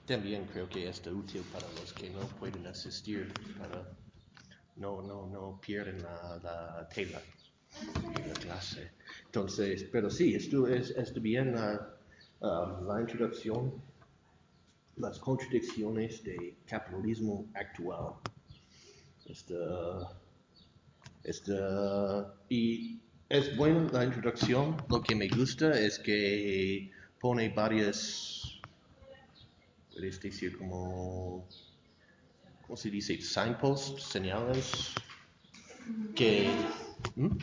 También creo que es útil para los que no pueden asistir, para no pierden la tela en la clase. Entonces, pero sí, esto es bien la introducción, las contradicciones del capitalismo actual. Esta, y es buena la introducción. Lo que me gusta es que pone varias, puedes decir como, ¿cómo se dice? Signposts, señales que... ¿Mm?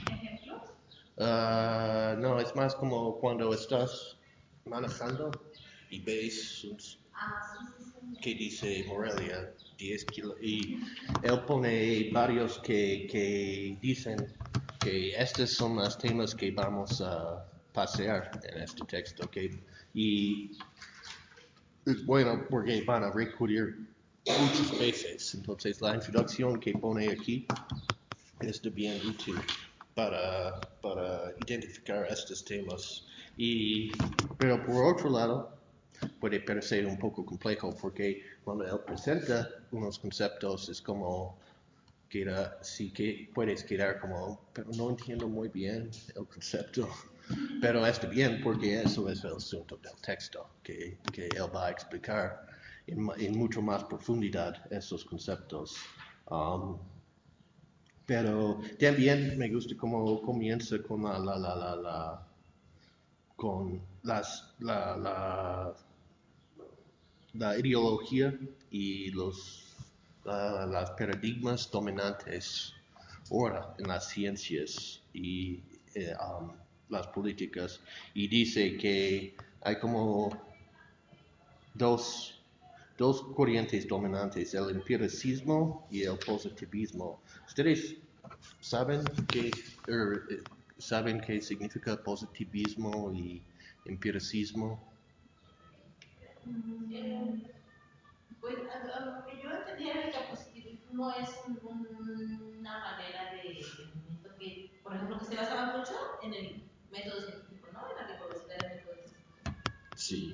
No, es más como cuando estás manejando y ves que dice Morelia 10 kilos y él pone varios que dicen que estos son los temas que vamos a pasear en este texto, y es bueno porque van a recurrir muchas veces. Entonces la introducción que pone aquí es de bien útil para identificar estos temas. Pero por otro lado, puede parecer un poco complejo porque cuando él presenta unos conceptos es como sí que puedes quedar como, pero no entiendo muy bien el concepto. Pero está bien porque eso es el asunto del texto, que él va a explicar en mucho más profundidad esos conceptos. Um, pero también me gusta cómo comienza con con la ideología y las paradigmas dominantes ahora en las ciencias y las políticas. Y dice que hay como dos, dos corrientes dominantes, el empiricismo y el positivismo. ¿Ustedes saben saben qué significa positivismo y empiricismo? Pues a lo que yo entendía de que positivismo es una manera de movimiento que, por ejemplo, que se basaba mucho en el método científico, ¿no? En la rigurosidad del método científico. Sí.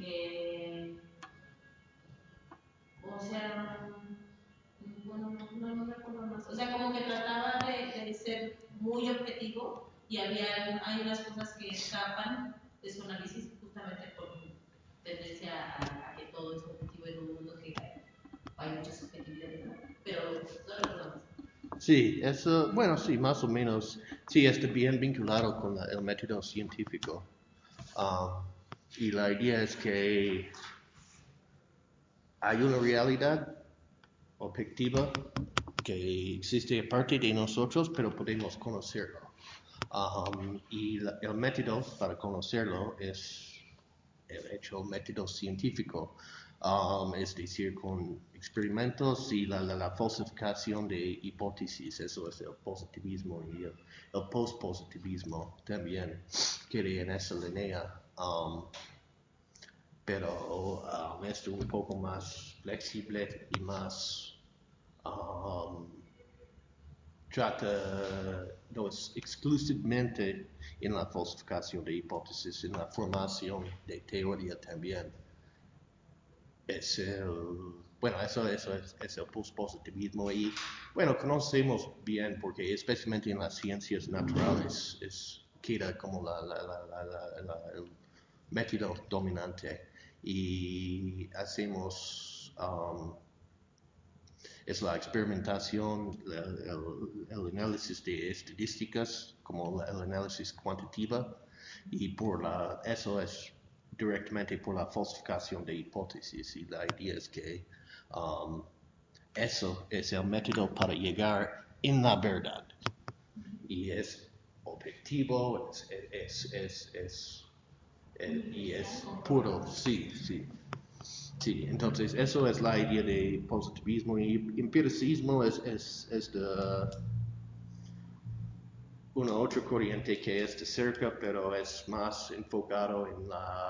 O sea, bueno, no recuerdo más. O sea, como que trataba de ser muy objetivo y hay unas cosas que escapan de su análisis justamente por tendencia a que todo es objetivo en un mundo que hay muchas subjetividades, ¿no? Pero no recuerdo más. Sí, eso, bueno, sí, más o menos. Sí, está bien vinculado con el método científico. Um, y la idea es que hay una realidad objetiva que existe aparte de nosotros, pero podemos conocerlo. El método para conocerlo es el hecho método científico, es decir, con experimentos y la falsificación de hipótesis. Eso es el positivismo y el postpositivismo también quiere en esa línea. Pero es un poco más flexible y más um, trata no es exclusivamente en la falsificación de hipótesis, en la formación de teoría también. Es bueno, eso es el pospositivismo y bueno, conocemos bien porque especialmente en las ciencias naturales queda como el método dominante y hacemos es la experimentación, el análisis de estadísticas, como el análisis cuantitativo, y eso es directamente por la falsificación de hipótesis. Y la idea es que um, eso es el método para llegar en la verdad. Y es objetivo, y es puro, sí, sí. Sí, entonces eso es la idea de positivismo y empiricismo es de una otra corriente que es de cerca, pero es más enfocado en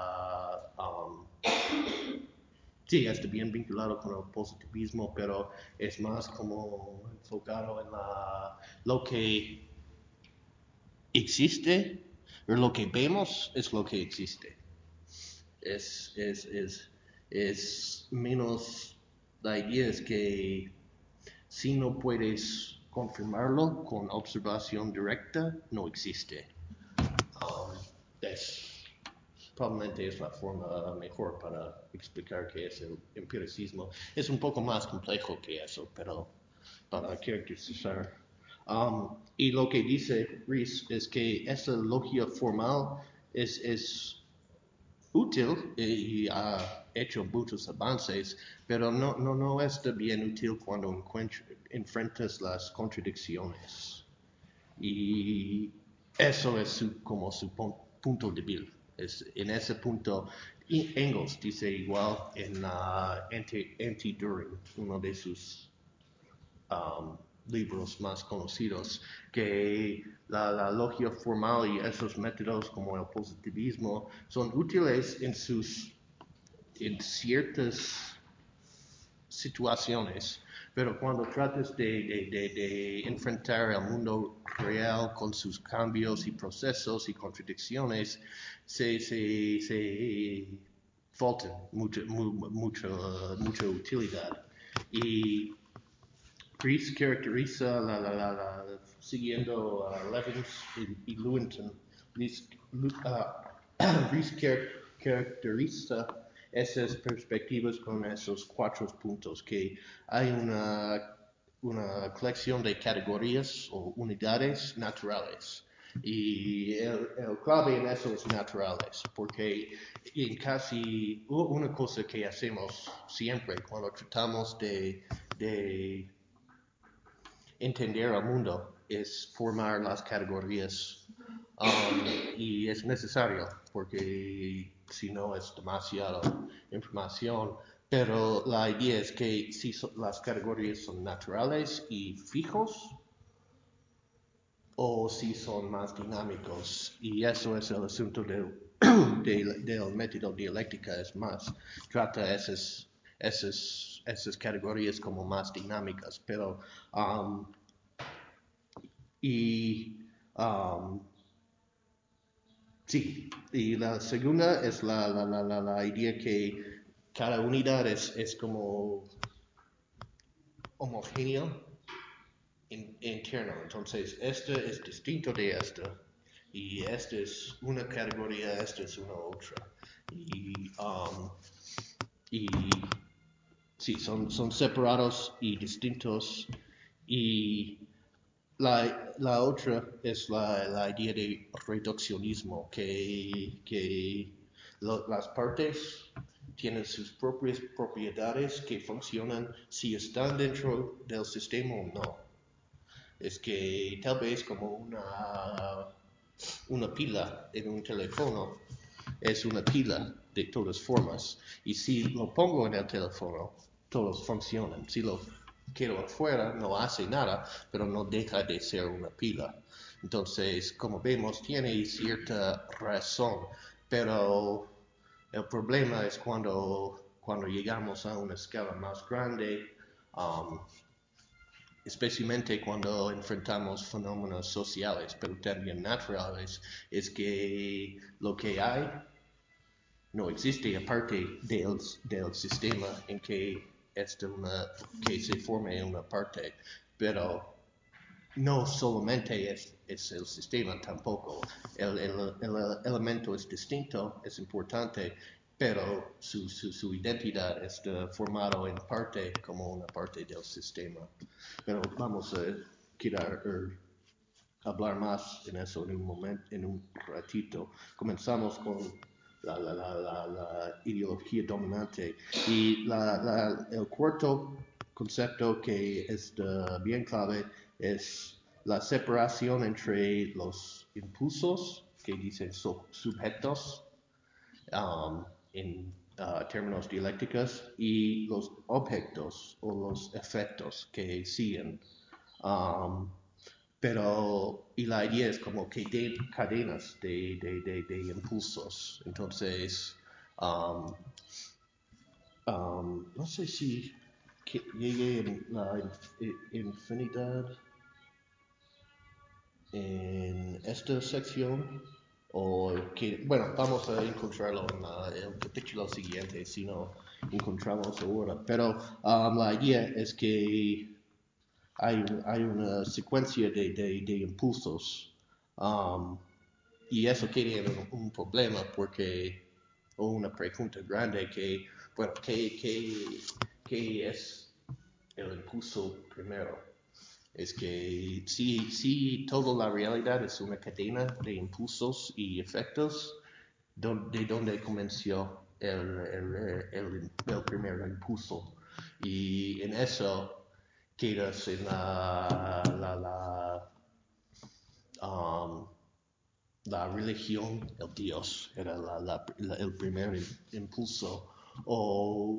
sí, está bien vinculado con el positivismo, pero es más como enfocado en lo que existe, o lo que vemos es lo que existe. Es menos la idea es que si no puedes confirmarlo con observación directa, no existe. Um, es, Probablemente es la forma mejor para explicar qué es el empiricismo. Es un poco más complejo que eso, pero para caracterizar. Y lo que dice Rees es que esa logia formal es útil y ha hecho muchos avances, pero no está bien útil cuando enfrentas las contradicciones. Y eso es como su punto débil. En ese punto, Engels dice igual en Anti-Düring, uno de sus um, libros más conocidos, que la logia formal y esos métodos como el positivismo son útiles en ciertas situaciones, pero cuando tratas de enfrentar el mundo real con sus cambios y procesos y contradicciones, se faltan mucha utilidad. Y Rees caracteriza siguiendo a Levins y Lewontin. Rees caracteriza esas perspectivas con esos 4 puntos, que hay una colección de categorías o unidades naturales. Y el clave en eso es naturales, porque en casi una cosa que hacemos siempre cuando tratamos de entender el mundo es formar las categorías, y es necesario porque si no es demasiada información, pero la idea es que si las categorías son naturales y fijos o si son más dinámicos, y eso es el asunto del método dialéctica, es más, trata esas categorías como más dinámicas, pero y sí, y la segunda es la idea que cada unidad es como homogéneo interno. Entonces, este es distinto de este. Y esta es una categoría, esta es una otra. Y sí, son separados y distintos. Y la otra es la idea de reduccionismo, que las partes tienen sus propias propiedades que funcionan si están dentro del sistema o no. Es que tal vez como una pila en un teléfono es una pila de todas formas, y si lo pongo en el teléfono todos funcionan. Si lo quiero afuera no hace nada, pero no deja de ser una pila. Entonces, como vemos, tiene cierta razón, pero el problema es cuando llegamos a una escala más grande, especialmente cuando enfrentamos fenómenos sociales, pero también naturales, es que lo que hay no existe aparte del sistema en que que se forme una parte, pero no solamente es el sistema tampoco. El elemento es distinto, es importante, pero su identidad está formado en parte como una parte del sistema. Pero vamos a hablar más en eso en un ratito. Comenzamos con la ideología dominante, y el cuarto concepto que es bien clave es la separación entre los impulsos, que dicen sujetos en términos dialécticos, y los objetos o los efectos que siguen. Y la idea es como que de cadenas de impulsos. Entonces, no sé si llegué en la infinidad en esta sección o que, bueno, vamos a encontrarlo en el capítulo siguiente si no encontramos ahora, pero la idea es que hay una secuencia de impulsos um, y eso crea un problema porque, o una pregunta grande que, bueno, ¿qué es el impulso primero? Es que si toda la realidad es una cadena de impulsos y efectos, de donde comenzó el primer impulso. Y en eso quedas en um, la religión, el Dios, era el primer impulso, o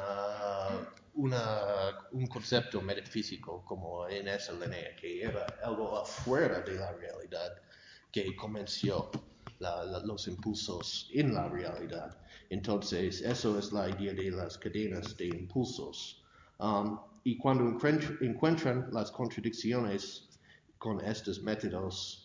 un concepto metafísico como en esa línea, que era algo afuera de la realidad, que comenzó los impulsos en la realidad. Entonces, eso es la idea de las cadenas de impulsos. Y cuando encuentran las contradicciones con estos métodos,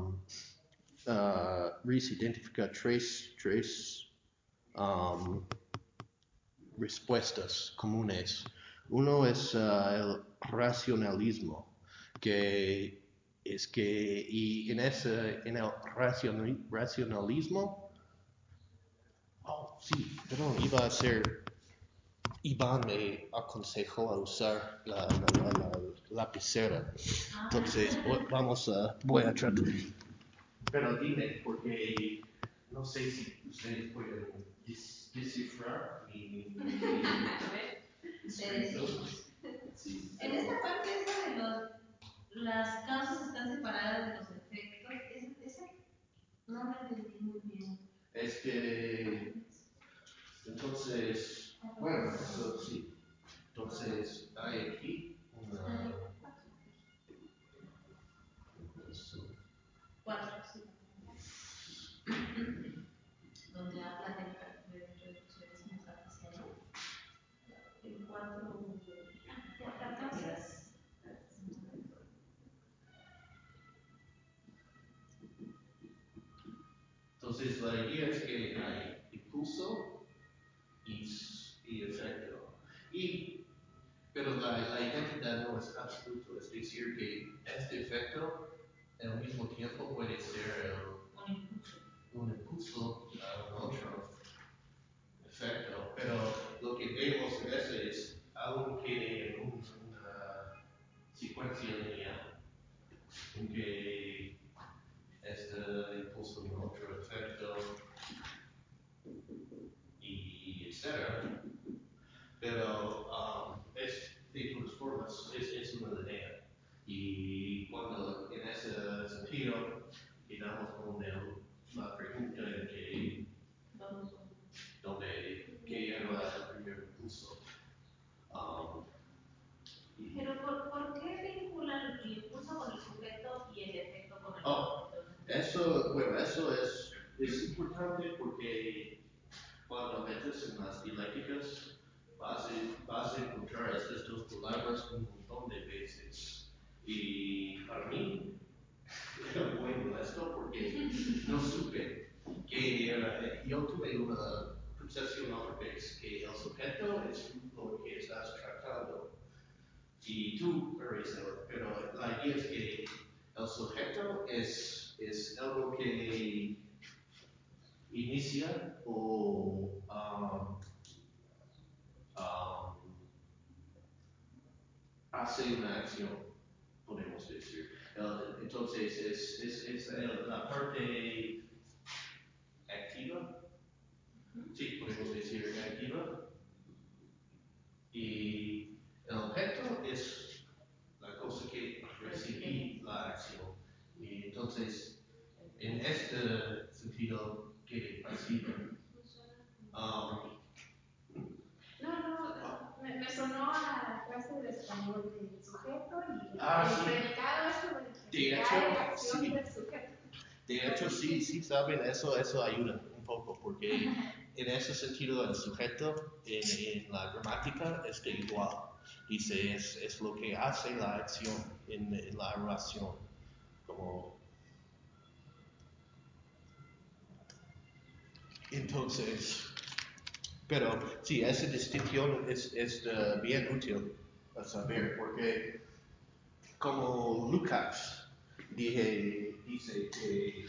Reese identifica tres um, respuestas comunes. Uno es el racionalismo, que es que, y en el racionalismo, oh, sí, perdón, iba a ser, Iván me aconsejó a usar la lapicera. Entonces, voy a tratar. Pero dime, porque no sé si ustedes pueden descifrar A ver, te decimos. Sí. En esta parte esa de las causas están separadas de los efectos, esa no la entendí muy bien. Es que, entonces, bueno, eso sí. Entonces, hay aquí una... Cuatro, sí. Donde habla de reduccionismo cartesiano. El cuatro causas. Entonces, la idea es que hay impulso y efecto. Pero la identidad no es absoluta, es decir, que este efecto al mismo tiempo puede ser un impulso a un otro efecto, pero lo que vemos en ese es algo que en una secuencia lineal, en que este impulso a un otro efecto y etcétera. Pero es de todas formas, es una línea. Y cuando en ese sentido quedamos con la pregunta en que, donde, ¿qué era el primer impulso? Um, Pero ¿por qué vinculan el impulso con el sujeto y el efecto con el objeto? Eso es importante porque cuando metes en las dialécticas vas a encontrar estas dos palabras un montón de veces. Y para mí era muy molesto porque no supe que era, yo tuve una concepción otra vez que el sujeto es lo que estás tratando y tú eres pero la idea es que el sujeto es algo que inicia o um, hace una acción, podemos decir. Entonces, es la parte activa, sí, podemos decir activa, y el objeto es la cosa que recibe la acción. Y entonces, en este sentido, que pasiva. Um, me sonó a la clase de español del sujeto y sí. predicado es como De hecho, la acción sí. del sujeto. De hecho, sí saben, eso ayuda un poco, porque en ese sentido el sujeto en la gramática es de igual. Dice, es lo que hace la acción en la oración. Como, Entonces, pero sí, esa distinción es bien útil a saber, porque como Lucas dice que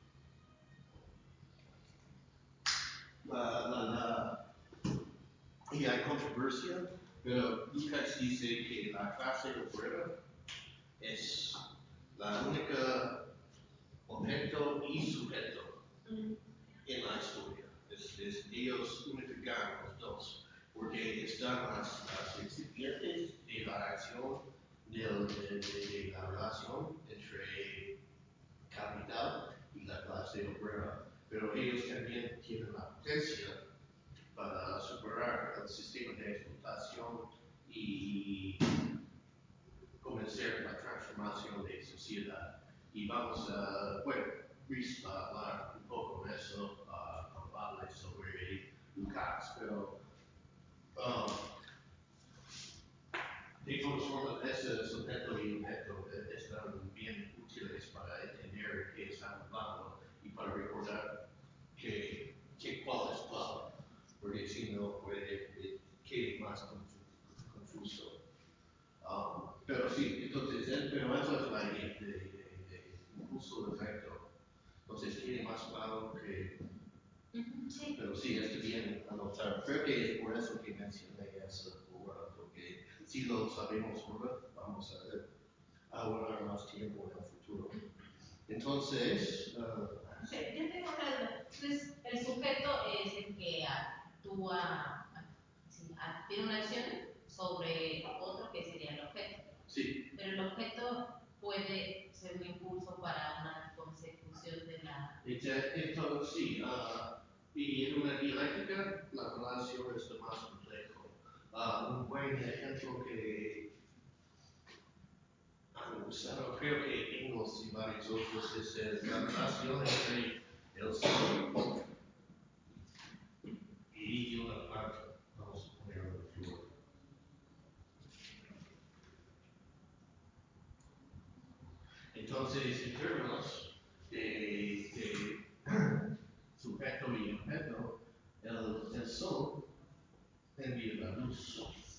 la, y hay controversia, pero Lucas dice que la clase obrera es la única objeto y sujeto en la historia. Ellos unificaron los dos, porque están las incipientes de la acción de la relación entre capital y la clase obrera, pero ellos también tienen la potencia para superar el sistema de explotación y comenzar la transformación de sociedad. Y vamos a, bueno, Luis va a hablar un poco de eso cuando hable sobre Lucas, pero um, de todas formas, ese sujeto y objeto están bien útiles para entender qué están hablando y para recordar cuál es cuál, porque si no puede que más confuso. Pero sí, entonces, pero eso es la idea de impulso de efecto. Entonces tiene más claro que. Sí. Pero sí, esto bien anotar. Creo que es por eso que mencioné eso, porque si lo sabemos ahora, vamos a ahorrar más tiempo en el futuro. Entonces. Sí, yo tengo otra duda. Entonces, el sujeto es el que actúa, tiene una acción sobre otro que sería el objeto. Sí. Pero el objeto puede ser un impulso para una consecución de la. Entonces, sí, y en una dialéctica la relación es lo más complejo. Un buen ejemplo que han usado, creo que Engels y varios otros, es la relación entre el sol y una planta. Vamos a ponerlo en flor. Entonces, en términos de sujeto y objeto, el sol envía la luz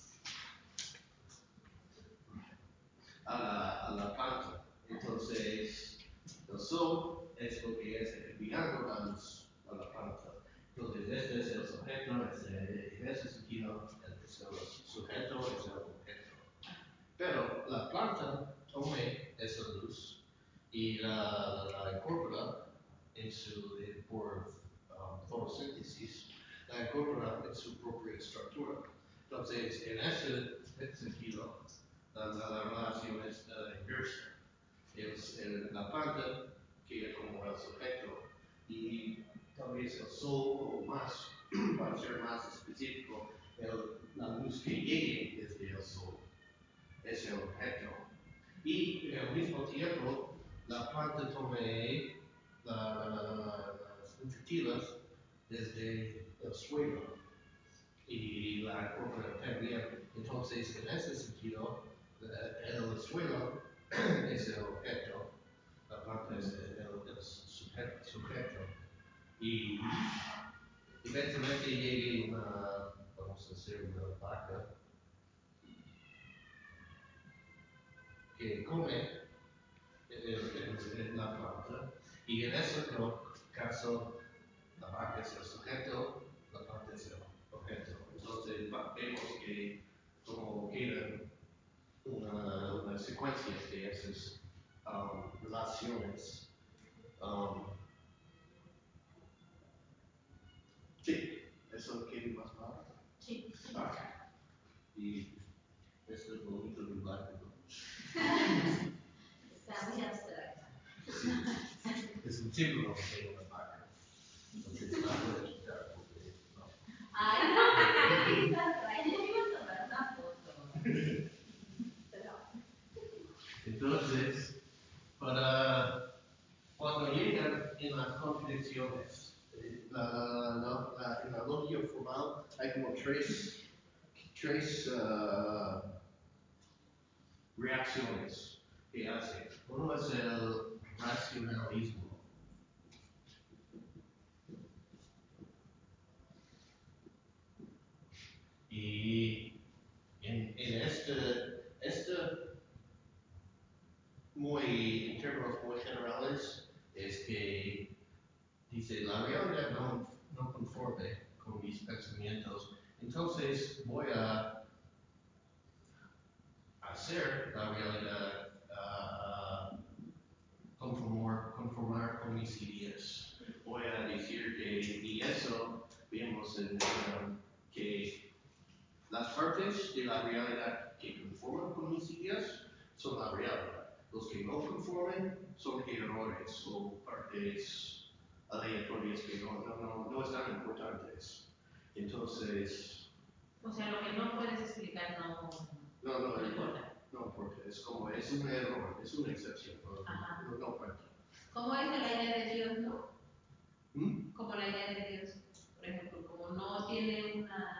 a la planta. Entonces, el sol es lo que es enviando la luz a la planta. Entonces, este es el sujeto, en ese sentido, el sujeto es el objeto. Pero la planta toma esa luz y la incorpora por fotosíntesis, la incorpora en su propia estructura. Entonces, en ese sentido, la relación es inversa. Es la planta que es como el sujeto y tal vez el sol o más, para ser más específico, la luz que llegue desde el sol es el objeto. Y al mismo tiempo, la planta toma las nutritivas desde el suelo y la incorpora también. Entonces, en ese sentido, el suelo es el objeto, la planta es el sujeto. Y eventualmente llegue vamos a hacer una vaca que come en la planta y en ese caso la vaca es el sujeto, la planta es el objeto. Entonces vemos que como quedan una secuencia de esas relaciones. Sí, eso quiere más claro. Sí. Y esto es bonito de Black. Está muy abstracta. Sí. Es un título de una vaca. Entonces, la voy a quitar porque no. Ay, no, ahí me iba a tomar una foto. Entonces, para cuando llegan en las contradicciones, en la logia formal hay como tres reacciones que hacen. Uno es el racionalismo. Y en este en términos muy generales, es que dice, la realidad no conforme con mis pensamientos, entonces voy a hacer la realidad conformar con mis ideas. Voy a decir que, y eso vemos que las partes de la realidad que conforman con mis ideas son la realidad. Los que no conforman son errores o partes aleatorias que no están importantes. Entonces. O sea, lo que no puedes explicar no importa. No, porque es como, es un error, es una excepción, no cuenta. ¿Cómo es la idea de Dios, no? ¿Mm? Como la idea de Dios, por ejemplo, como no tiene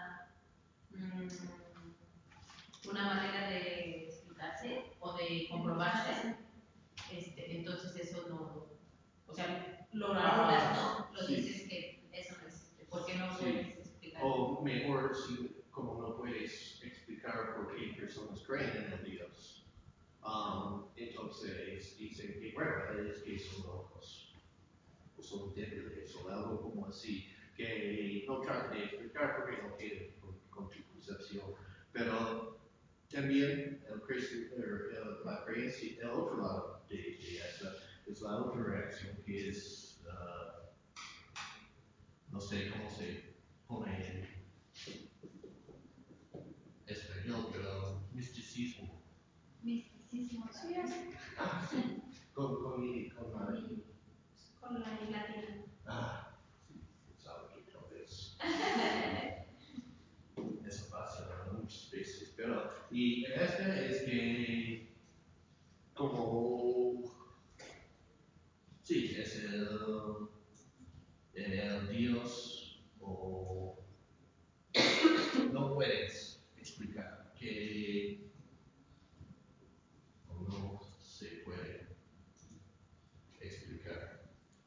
una manera de explicarse o de comprobarse, entonces eso no, o sea, lo anulas, ¿no? Lo dices que eso no existe, porque no puedes explicar. O mejor, como no puedes explicar por qué personas creen en el Dios. Entonces dicen que, bueno, es que son locos, o son débiles, o algo como así, que no tratan de explicar porque no quieren con tu concepción. Pero también la creencia, el otro lado de esta es la otra reacción que es, no sé cómo se pone en español, pero misticismo. Misticismo, sí, sí. Con la latina. Sí, sabe que tal vez. Eso pasa muchas veces, pero y esta es que como sí, es el Dios o no puedes explicar que o no se puede explicar.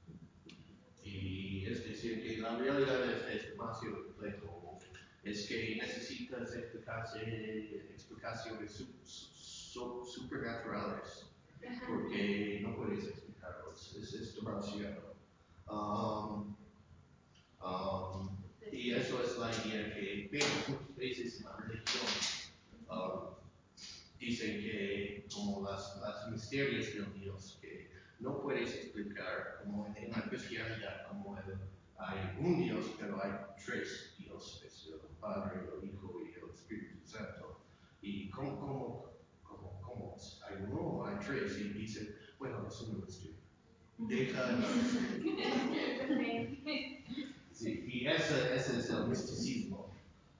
Y es decir, que la realidad es demasiado complejo. Es que necesitas explicaciones supernaturales, porque no puedes explicarlos. Es demasiado. Y eso es la idea que vemos muchas veces en la religión. Dicen que como las misterios del Dios que no puedes explicar, como en la cristianidad, como hay un Dios, pero hay tres dioses, el Padre, el Hijo y el Espíritu Santo. Y cómo hay uno o hay tres, y dicen, bueno, es un misterio. Deja. Sí, y ese es el misticismo.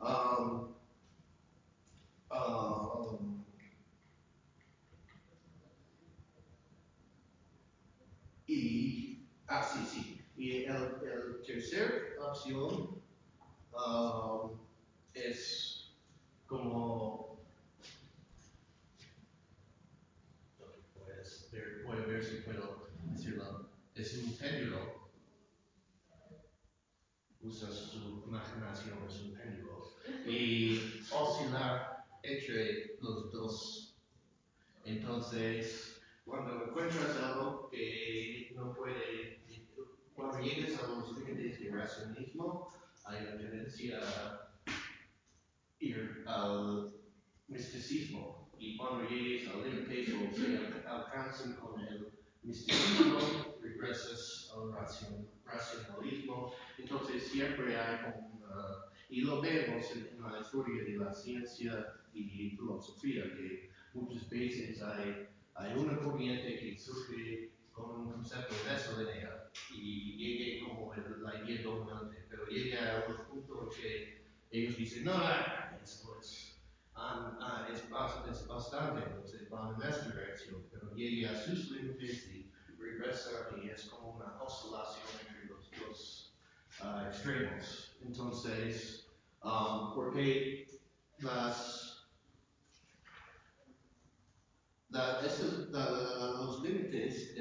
Sí. Y el tercer opción es como, voy a ver si puedo decirlo, es un péndulo, usa su imaginación, es un péndulo, y oscilar entre los dos. Entonces, cuando encuentras algo que no puede, cuando llegues a los límites de racionalismo, hay una tendencia a ir al misticismo. Y cuando llegues al límite o se alcanzan con el misticismo, regresas al racionalismo. Entonces, siempre hay y lo vemos en la historia de la ciencia y filosofía, que muchas veces hay una corriente que surge con un concepto de esa lineal y llegue como la idea dominante, pero llega a un punto en que ellos dicen, no, eso es bastante, entonces van en esta dirección, pero llega a sus límites y regresa y es como una oscilación entre los dos extremos. Entonces, porque los límites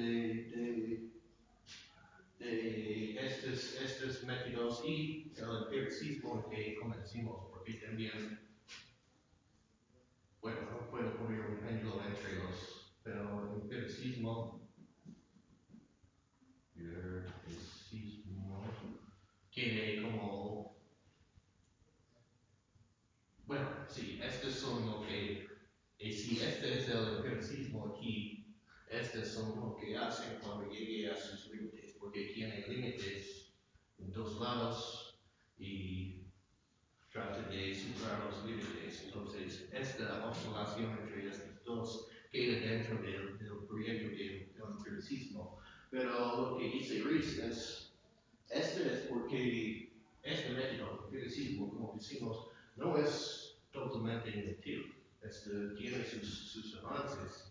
de estos métodos y el empiricismo que conocimos, porque porque también, bueno, no puedo poner un péndulo entre los, pero el empiricismo tiene como, bueno, sí, estos son lo que, y si este es el empiricismo aquí, estos son lo que hacen cuando llegue a sus límites, porque tiene límites en dos lados y trata de superar los límites. Entonces, esta oscilación entre estos dos queda dentro del proyecto del empiricismo. Pero lo que dice Rees es, este es porque este método, el empiricismo, como decimos, no es totalmente inútil. Tiene sus avances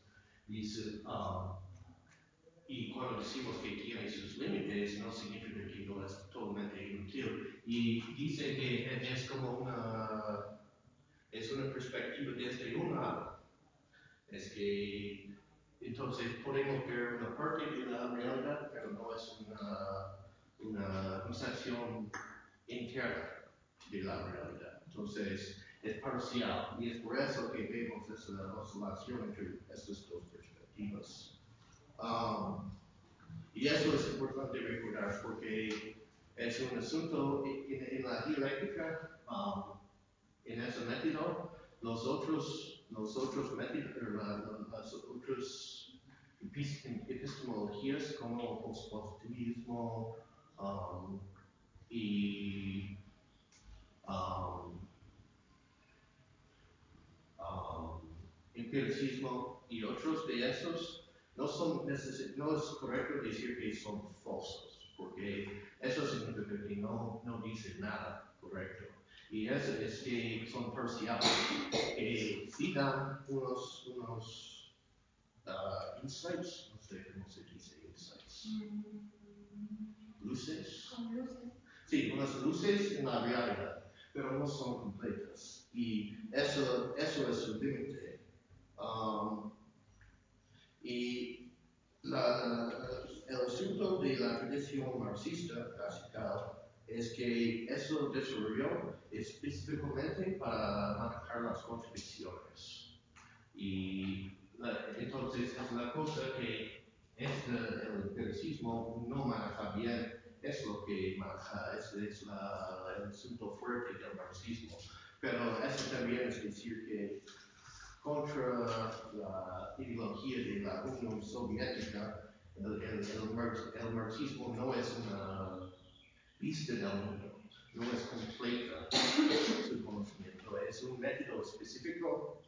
y cuando decimos que tiene sus límites, no significa que no es totalmente inútil. Y dice que es como es una perspectiva desde un lado. Es que entonces podemos ver una parte de la realidad, pero no es una concepción interna de la realidad. Entonces es parcial y es por eso que vemos esa oscilación entre estas dos perspectivas. Y eso es importante recordar porque es un asunto en la dialéctica, en ese método, los otros métodos, las otras epistemologías como positivismo y empiricismo y otros de esos no es correcto decir que son falsos, porque eso significa que no dicen nada correcto. Y eso es que son parciales, que sí dan unos insights, no sé cómo se dice insights. Luces. Sí, unas luces en la realidad, pero no son completas. Y eso es su límite. Y el asunto de la tradición marxista clásica es que eso desarrolló específicamente para manejar las contradicciones. Y entonces es una cosa que el empiricismo no maneja bien, es lo que maneja, es el asunto fuerte del marxismo. Pero eso también es decir que contra la ideología de la Unión Soviética, el marxismo no es una vista del mundo, no es completa su conocimiento, es un método específico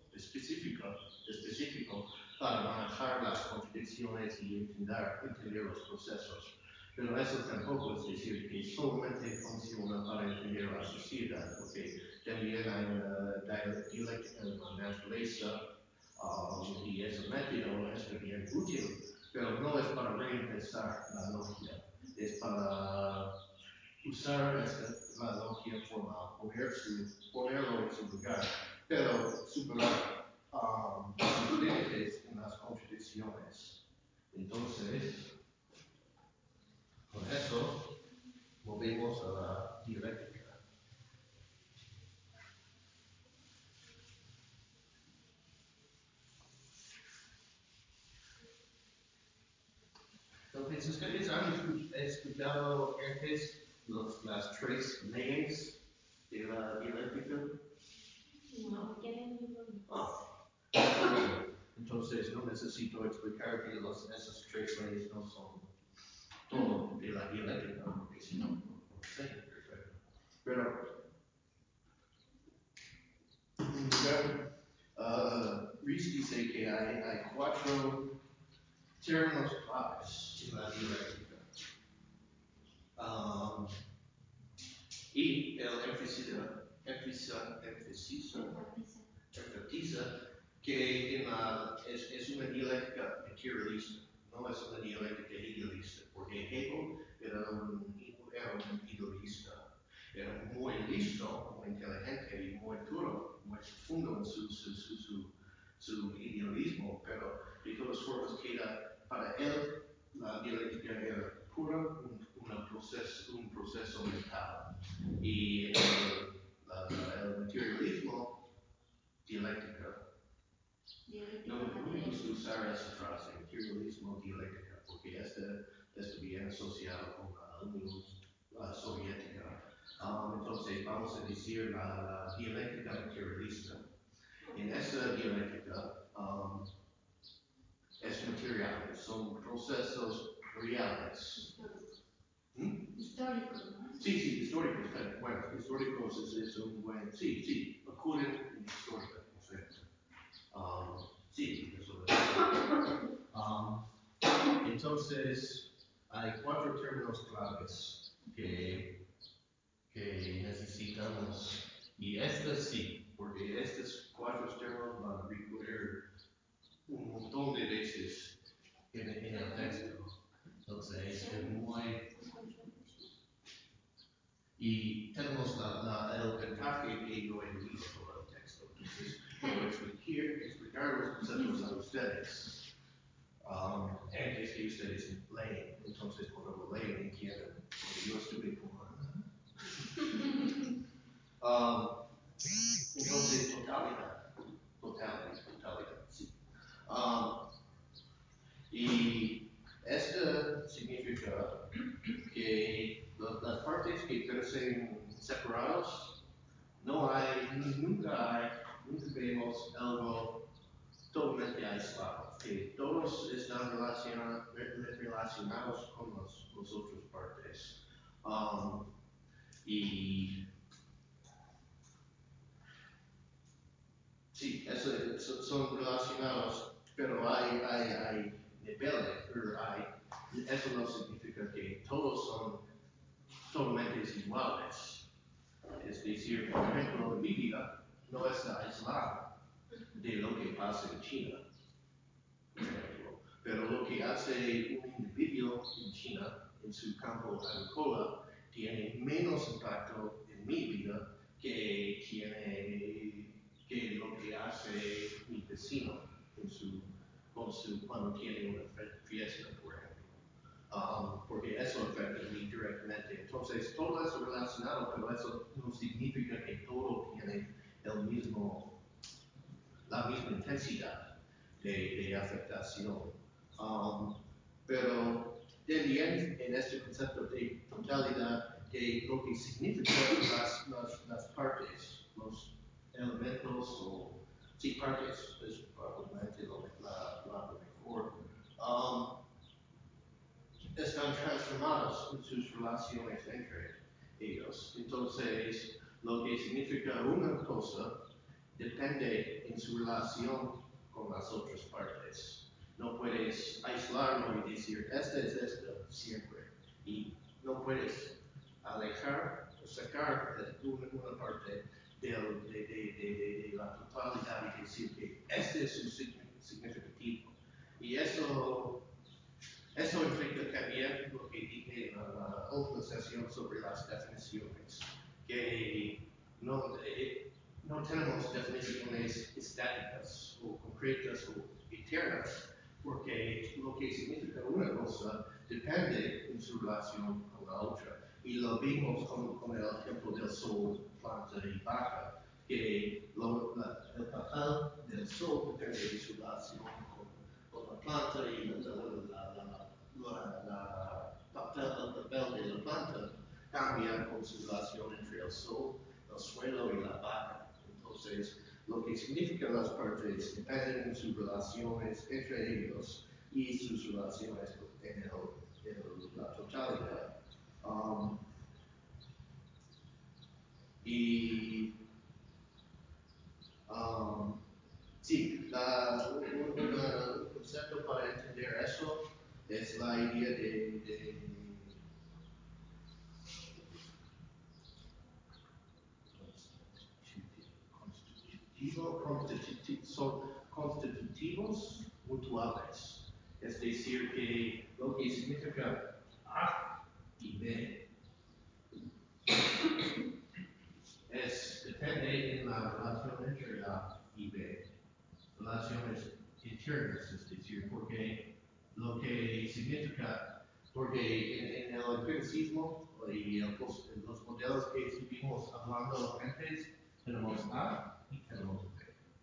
para manejar las contradicciones y entender los procesos. Pero eso tampoco es decir que solamente funciona para entender la sociedad, porque también hay una dialéctica en la naturaleza y ese método es bien útil, pero no es para reemplazar la logia, es para usar la logia formal, ponerlo en su lugar, pero superar los límites en las contradicciones. Entonces, con eso, volvemos a la dialéctica. Entonces, ustedes han escuchado antes las tres leyes de la dialéctica. No, ¿quieren? Entonces, no necesito explicar que esas tres leyes no son todo de la dialéctica, porque si no, no sé, perfecto. Pero, en lugar, Rees dice que hay cuatro términos claves en la dialéctica. Y él enfatiza que es una dialéctica materialista, no es una dialéctica idealista, porque Hegel era un idealista, era muy listo, muy inteligente y muy duro, muy profundo en su idealismo, pero de todas formas queda para él la dialéctica era pura un proceso mental y el materialismo dialéctica. No me gusta usar esa frase, materialismo dialéctica, porque este viene asociado con la Unión Soviética. Entonces vamos a decir la dialéctica materialista. En esta dialéctica es material, son procesos reales. Históricos, ¿no? Sí, históricos, pero bueno, históricos es un buen, sí, ocurren en histórica, perfecto. Sí, eso es. Entonces, hay cuatro términos claves que necesitamos, y estas sí, porque estos cuatro términos van a recurrir un montón de veces en el texto. Entonces, es muy. Y tenemos el ventaja que yo he leído todo el texto. Entonces, puedo explicar los conceptos a ustedes. Antes que ustedes leen, entonces cuando lo leen entienden. Porque yo estuve como. Entonces, totalidad, sí. Y esto significa que las partes que crecen separados, nunca vemos algo totalmente aislado, que todos están relacionados con las otras partes. Y sí, son relacionados, pero hay niveles, pero eso no significa que todos son totalmente iguales. Es decir, por ejemplo, mi vida no está aislada de lo que pasa en China, por ejemplo. Pero lo que hace un individuo en China, en su campo agrícola, tiene menos impacto en mi vida que lo que hace mi vecino cuando tiene una fiesta, por ejemplo. Porque eso afecta a mí directamente. Entonces, todo eso relacionado, pero eso no significa que todo tiene la misma intensidad de afectación. Pero también en este concepto de totalidad, que lo que significa las partes, los elementos o sí, partes, es probablemente la palabra mejor. Están transformados en sus relaciones entre ellos. Entonces, lo que significa una cosa depende en su relación con las otras partes. No puedes aislarlo y decir, esta es esta siempre. Y no puedes alejar o sacar una parte de la totalidad y decir que este es su significativo. Y eso implica también lo que dije en la última sesión sobre las definiciones, que no tenemos definiciones estáticas o concretas o eternas, porque lo que significa una cosa depende en su relación con la otra. Y lo vimos con el ejemplo del sol, planta y vaca, que el papel del sol depende de su relación con la planta y el papel de la planta cambia con su relación entre el sol, el suelo y la vaca. Entonces, lo que significan las partes dependen de sus relaciones entre ellos y sus relaciones en la totalidad. Y sí, un concepto para entender eso es la idea de son constitutivos mutuales. Es decir, que lo que significa A y B depende en la relación entre A y B. Relaciones internas, es decir, porque lo que significa, porque en el empiricismo, y los modelos que estuvimos hablando antes, tenemos A y tenemos B.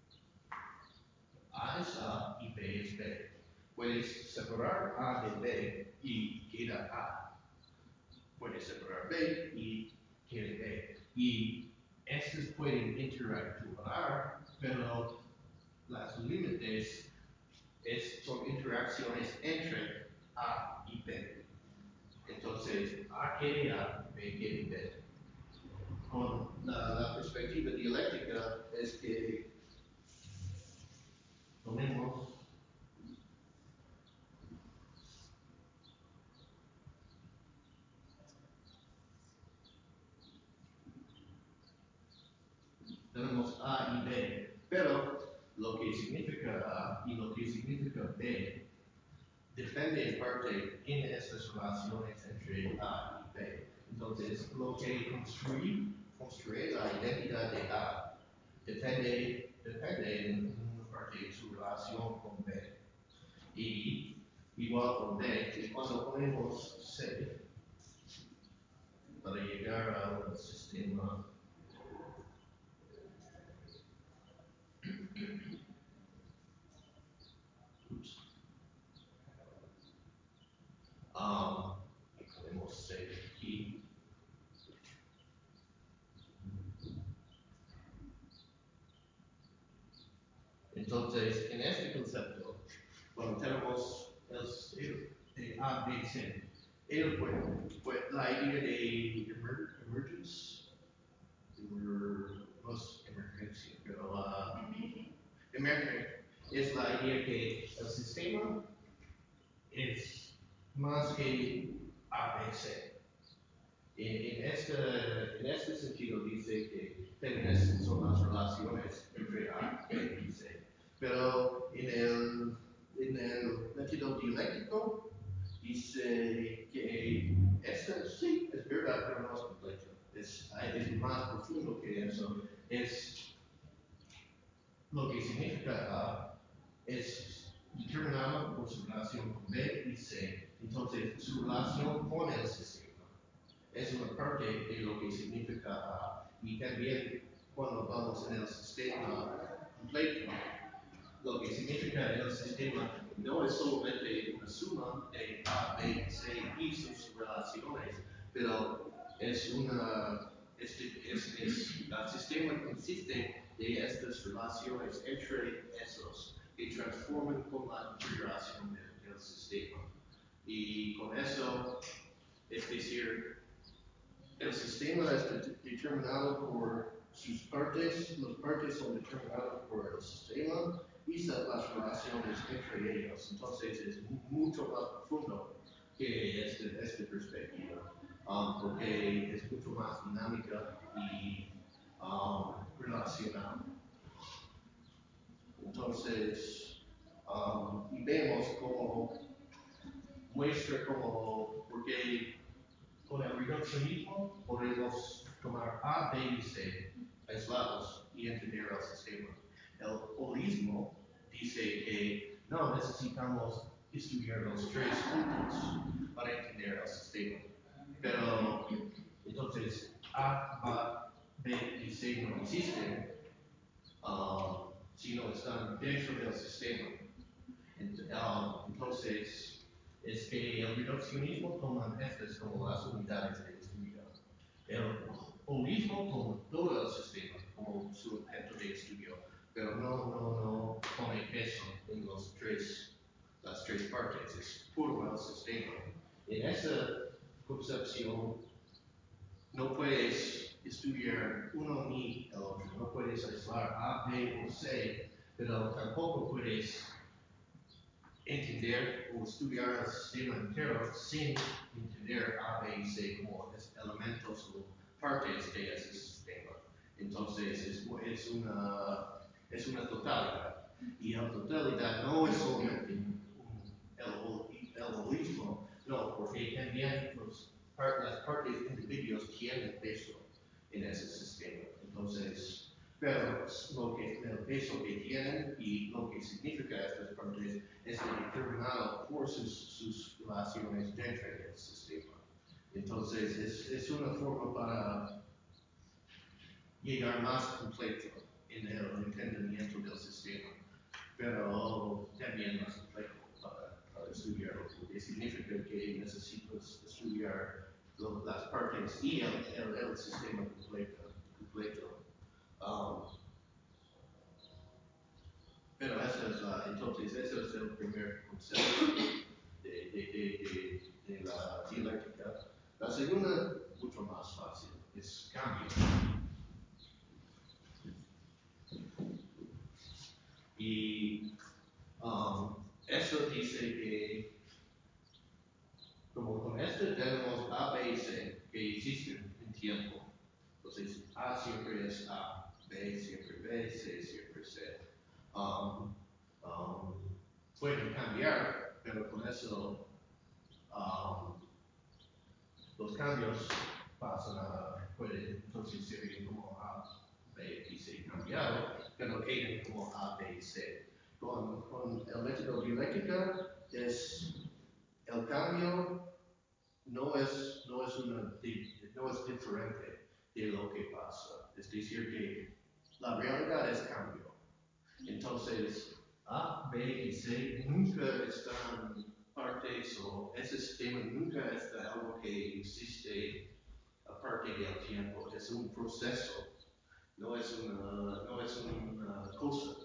A es A y B es B. Puedes separar A de B y queda A. Puedes separar B y queda B. Y estos pueden interactuar, pero las límites son interacciones entre A y B. Entonces, A quiere A, B quiere B. Con la perspectiva dialéctica es que tomemos tenemos A y B, pero lo que significa A y lo que significa B depende en parte en estas relaciones entre A y B. Entonces, lo que construye la identidad de A depende en parte de su relación con B. Y igual con B, que cuando ponemos C para llegar a un sistema podemos C aquí. Entonces, en este concepto, cuando tenemos el A, B, C, la idea de emergence, no es emergencia, pero emergent es la idea que el sistema es más que A, B, C. En este sentido dice que féminas son las relaciones entre A, B y C. Pero en el método dialéctico dice que esto sí es verdad, pero no es completo. Es más profundo que eso. Es lo que significa A es determinado por su relación con B y C. Entonces, su relación con el sistema es una parte de lo que significa A. Y también cuando vamos en el sistema completo, lo que significa el sistema no es solamente una suma de A, B, C y sus relaciones, pero es el sistema consiste de estas relaciones entre esos que transforman con la integración del sistema. Y con eso, es decir, el sistema es determinado por sus partes, las partes son determinadas por el sistema y las relaciones entre ellos. Entonces es mucho más profundo que esta perspectiva, porque es mucho más dinámica y relacional. Entonces, y vemos como muestra como, porque con el reduccionismo podemos tomar A, B y C aislados y entender el sistema. El holismo dice que no necesitamos estudiar los tres juntos para entender el sistema. Pero entonces A, B y C no existen si no están dentro del sistema. Entonces, es que el reduccionismo toma estas como las unidades de estudio. El holismo toma todo el sistema como su objeto de estudio, pero no pone peso en las tres partes, es puro el sistema. En esa concepción, no puedes estudiar uno ni el otro, no puedes aislar A, B o C, pero tampoco puedes entender o estudiar el sistema entero sin entender A, B y C como elementos o partes de ese sistema. Entonces es una totalidad. Y la totalidad no es solamente el holismo, no, porque también las partes individuos tienen peso en ese sistema. Entonces, pero el peso que tienen y lo que significa estas partes es determinado por sus relaciones dentro del sistema. Entonces es una forma para llegar más completo en el entendimiento del sistema, pero también más complejo para estudiarlo, porque significa que necesitas estudiar las partes y el sistema completo. Um, pero entonces ese es el primer concepto de la dialéctica. La segunda, mucho más fácil, es cambio. Y eso dice que, como con este tenemos A, B y C que existen en tiempo. Entonces, A siempre es A, B siempre B, C siempre C. Um, um, Pueden cambiar, pero con eso los cambios pasan pueden entonces ser como A, B y C cambiado, pero quedan como A, B y C. Con el método dialéctica el cambio no es diferente de lo que pasa. Es decir, que la realidad es cambio. Entonces, A, B y C nunca están partes o ese sistema nunca está algo que existe aparte del tiempo. Es un proceso, no es una cosa.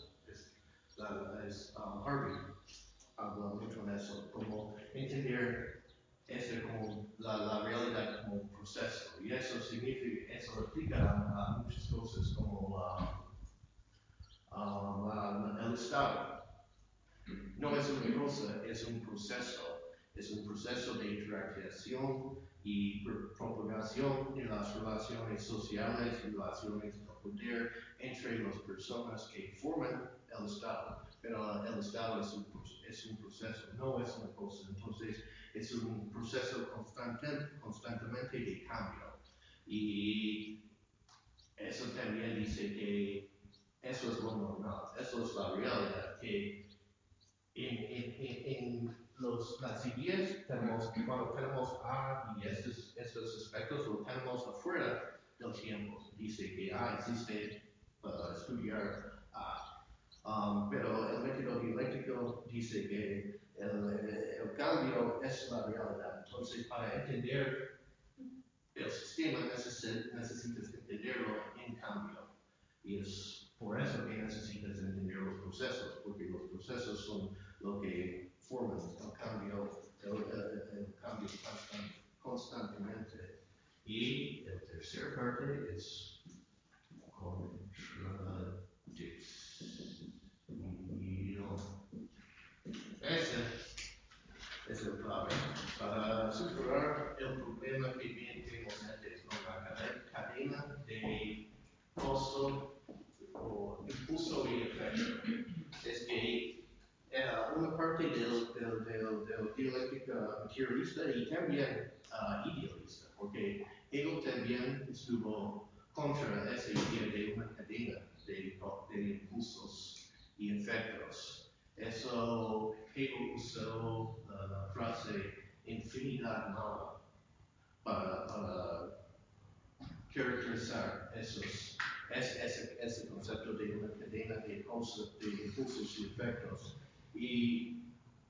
Harvey habla mucho de eso, como entender eso como la realidad como un proceso. Y eso significa, eso aplica a muchas cosas como el Estado. No es una cosa, es un proceso de interacción y propagación de las relaciones sociales y relaciones de poder entre las personas que forman el Estado. Pero el Estado es un proceso, no es una cosa. Entonces, es un proceso constantemente de cambio. Y eso también dice que eso es lo normal, eso es la realidad, que en las ideas cuando tenemos A y estos aspectos lo tenemos afuera del tiempo. Dice que existe para estudiar A. Pero el método dialéctico dice que el cambio es la realidad. Entonces, para entender el sistema necesitas entenderlo en cambio. Y es por eso que necesitas entender los procesos, porque los procesos son lo que forman el cambio constantemente. Y el tercer parte es contradicción. Ese es el clave para superar el problema que bien tenemos antes con la cadena de costo o impulso y efecto. Es que una parte del dialéctica materialista y también idealista, porque Hegel también estuvo contra esa idea de una cadena de impulsos y efectos. Eso Hegel usó la frase infinidad mala para caracterizar ese concepto de una cadena de impulsos y efectos. Y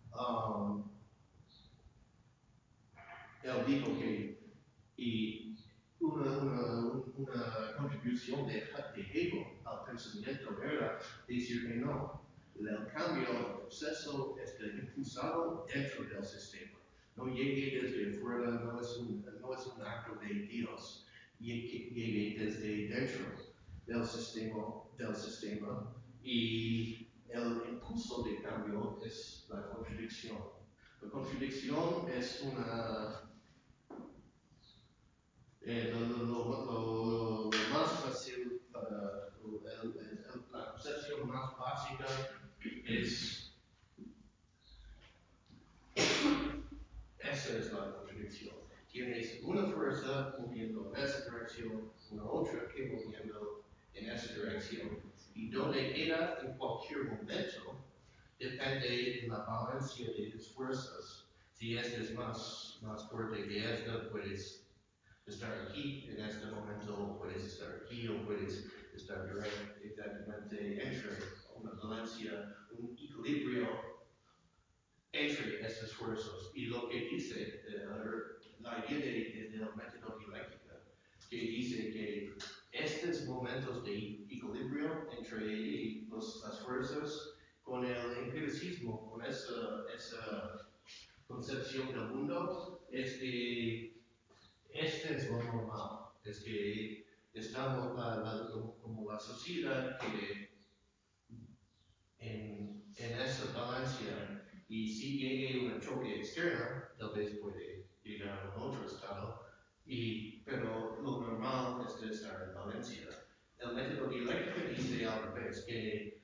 él dijo que una contribución de Hegel al pensamiento era decir que no, el cambio, el proceso está impulsado dentro del sistema. No llegue desde fuera, no es un acto de Dios, llegue desde dentro del sistema y el impulso de cambio es la contradicción. La contradicción es lo más fácil para la concepción más básica es esa es la contradicción. Tienes una fuerza moviendo en esa dirección, una otra que moviendo en esa dirección. Y donde queda en cualquier momento depende de la balanza de las fuerzas. si este es más fuerte que este, puedes estar aquí en este momento, puedes estar aquí o puedes estar exactamente entre una balanza, un equilibrio entre estos esfuerzos. Y lo que dice la idea del método dialéctica, que dice que estos momentos de equilibrio entre las fuerzas con el empiricismo, con esa concepción del mundo, es que este es lo normal, es que estamos como la sociedad que en esa balanza y si llega un choque externo, tal vez puede llegar a otro estado, pero lo normal es de estar en balanza. El método dialéctico dice al revés, que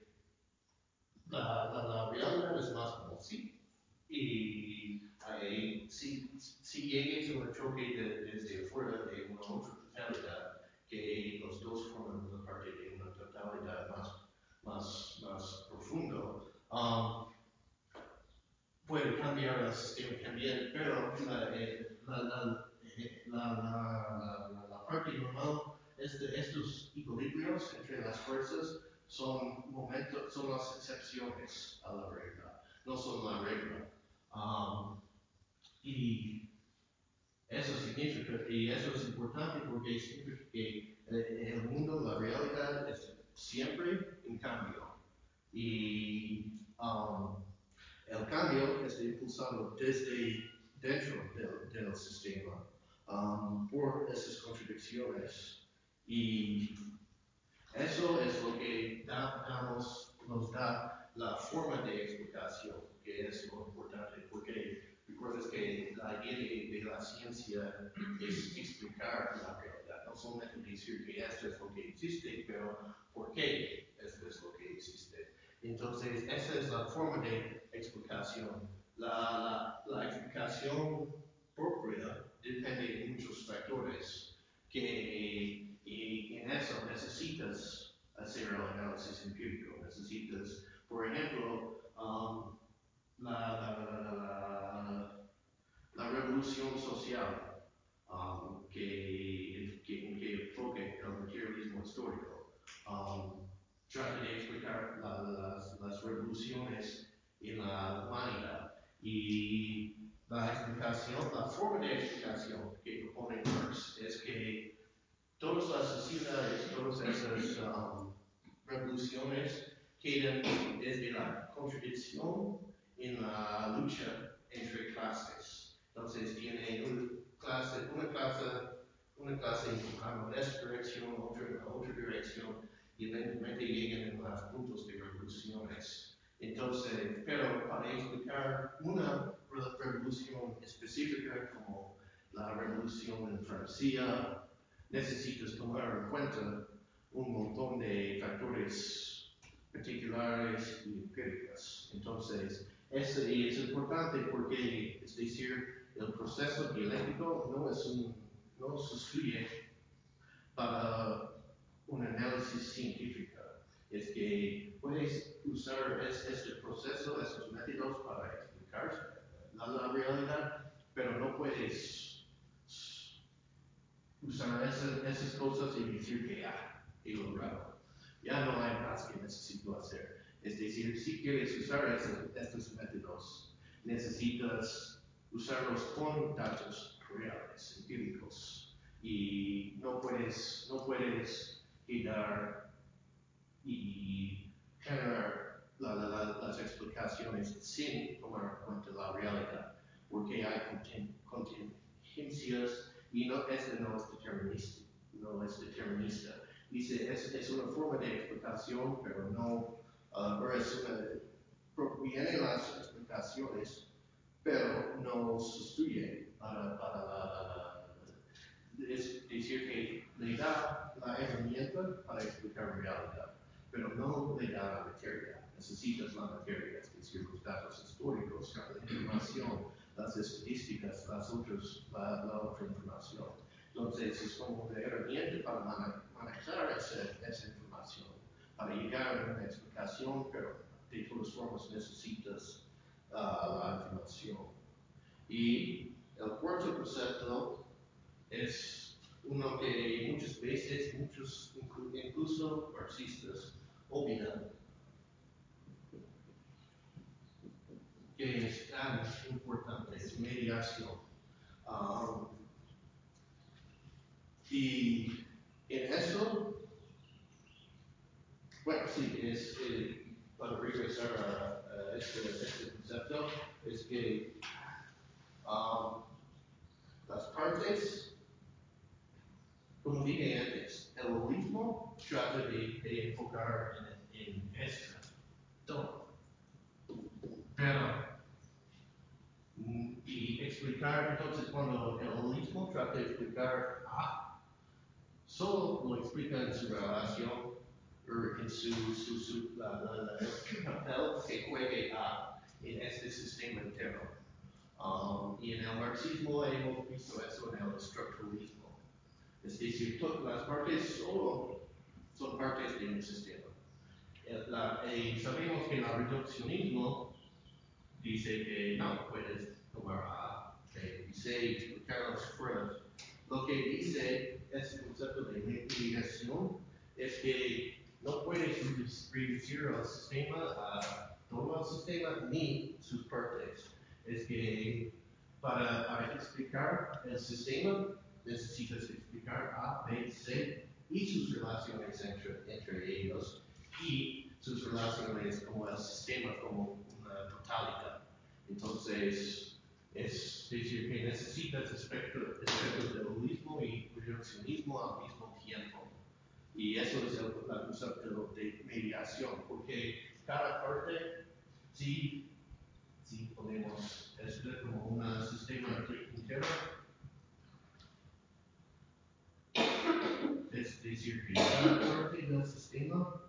la realidad es más como sí, y si llegues a un choque desde afuera de una otra totalidad, que los dos forman una parte de una totalidad más profundo, puede cambiar el sistema también, pero la parte normal es de estos equilibrios entre las fuerzas son las excepciones a la regla, no son la regla. Y eso significa, y eso es importante porque significa que el mundo, la realidad es siempre en cambio. Y el cambio es impulsado desde dentro del sistema por esas contradicciones. Y eso es lo que nos da la forma de explicación, que es lo importante, porque recuerdas que la idea de la ciencia es explicar la realidad, no solamente decir que esto es lo que existe, pero por qué esto es lo que existe. Entonces, esa es la forma de explicación. La explicación propia depende de muchos factores y en eso necesitas hacer el análisis empírico. Necesitas, por ejemplo, la revolución social que enfoca el materialismo histórico. Trata de explicar las revoluciones en la humanidad y la explicación, la forma de explicación que propone Marx es que todas las sociedades, todas esas revoluciones quedan desde la contradicción en la lucha entre clases. Entonces tiene una clase empujando en esta dirección, otra en la otra dirección, y eventualmente llegan a los puntos de revoluciones. Entonces, pero para explicar una revolución específica como la revolución en Francia, necesitas tomar en cuenta un montón de factores particulares y empíricos. Entonces, y es importante porque, es decir, el proceso dialéctico no se estudia para un análisis científico. Es que puedes usar este proceso, estos métodos para explicar la realidad, pero no puedes usar esas cosas y decir que ya he logrado. Ya no hay más que necesito hacer. Es decir, si quieres usar estos métodos, necesitas usarlos con datos reales, empíricos. Y no puedes quedar y generar las explicaciones sin tomar en cuenta la realidad, porque hay contingencias y este no es determinista. Dice, es una forma de explicación, pero no, proviene las explicaciones, pero no sustituye es decir, que le da la herramienta para explicar realidad, pero no le da la materia. Necesitas la materia, es decir, los datos históricos, la información, las estadísticas, la otra información. Entonces, es como una herramienta para manejar esa información, para llegar a una explicación, pero de todas formas necesitas la información. Y el cuarto concepto es uno que muchas veces, incluso marxistas, olvidan, que es tan importante, es mediación. Um, y en eso, bueno, sí, para regresar a este concepto, es que um, las partes, como dije antes, el holismo trata de enfocar en esto, pero y explicar, entonces cuando el holismo trata de explicar A, solo lo explica en su relación, o en el papel que juegue A en este sistema entero. Y en el marxismo hemos visto eso en el estructuralismo. Es decir, todas las partes solo son partes de un sistema. Sabemos que el reduccionismo dice que no puedes tomar A, dice y explicarnos Freud. Lo que dice este concepto de mediación es que no puedes reducir el sistema a todo el sistema ni sus partes. Es que para explicar el sistema necesitas explicar A, B, C y sus relaciones entre ellos y sus relaciones como el sistema como una totalidad. Entonces, es decir, que necesitas aspectos del holismo y reduccionismo al mismo tiempo. Y eso es el concepto de mediación, porque cada parte, sí ponemos esto como un sistema entero, es decir, que cada parte del sistema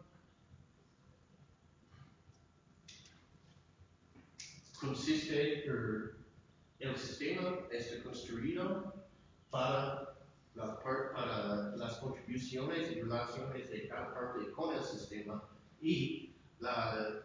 consiste, el sistema está construido para las contribuciones y relaciones de cada parte con el sistema y la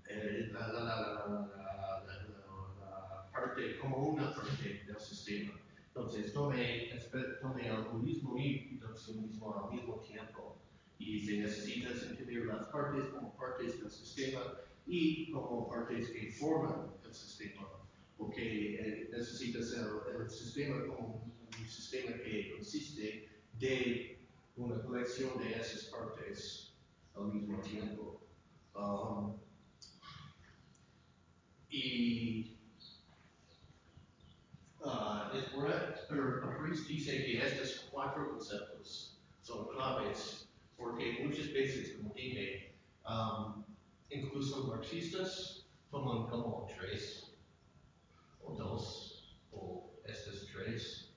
parte como una parte del sistema. Entonces, tome el holismo y reduccionismo al mismo tiempo. Y se necesita entender las partes como partes del sistema y como partes que forman el sistema. Porque necesitas el sistema como un sistema que consiste de una colección de esas partes al mismo tiempo. Y Ruiz dice que estos cuatro conceptos son claves porque muchas veces, como dije, incluso marxistas toman como tres o dos o estos tres.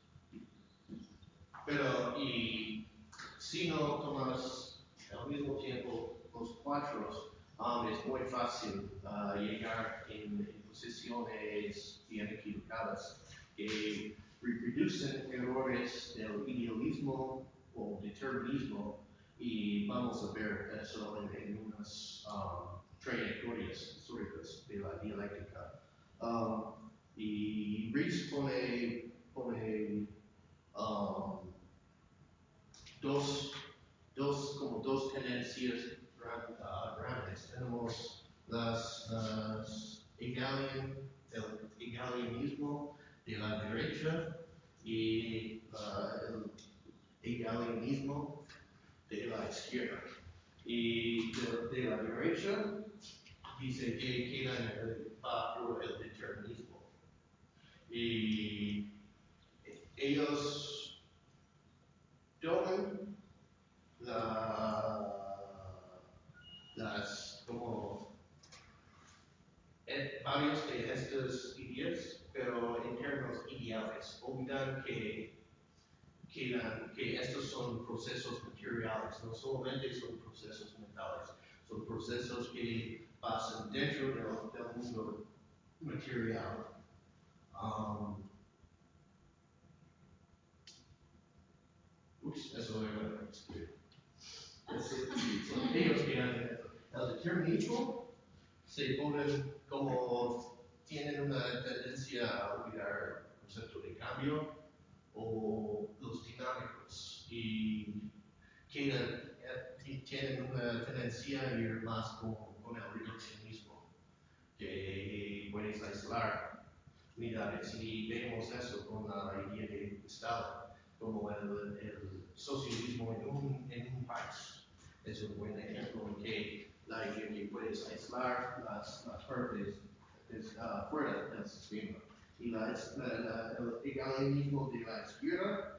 Pero y si no tomas al mismo tiempo los cuatro, es muy fácil llegar en posiciones bien equivocadas que reproducen errores del idealismo o determinismo y vamos a ver eso en unas trayectorias históricas de la dialéctica. Y Rees pone dos tendencias grandes. Tenemos el egalianismo de la derecha y el egalianismo de la izquierda. Y de la derecha dice que queda bajo el determinismo. Y ellos toman como varios de estas ideas, pero en términos ideales, olvidan que estos son procesos materiales, no solamente son procesos mentales, son procesos que pasan dentro del mundo material. Eso era escribir. Son ellos que hacen esto. El determinismo se ponen como tienen una tendencia a olvidar el concepto de cambio o los dinámicos y tienen una tendencia a ir más con el reduccionismo, que puedes aislar unidades y vemos eso con la idea de Estado, como el socialismo en un país. Es un buen ejemplo en que la idea que puedes aislar las partes fuera del sistema. Y el egalismo de la izquierda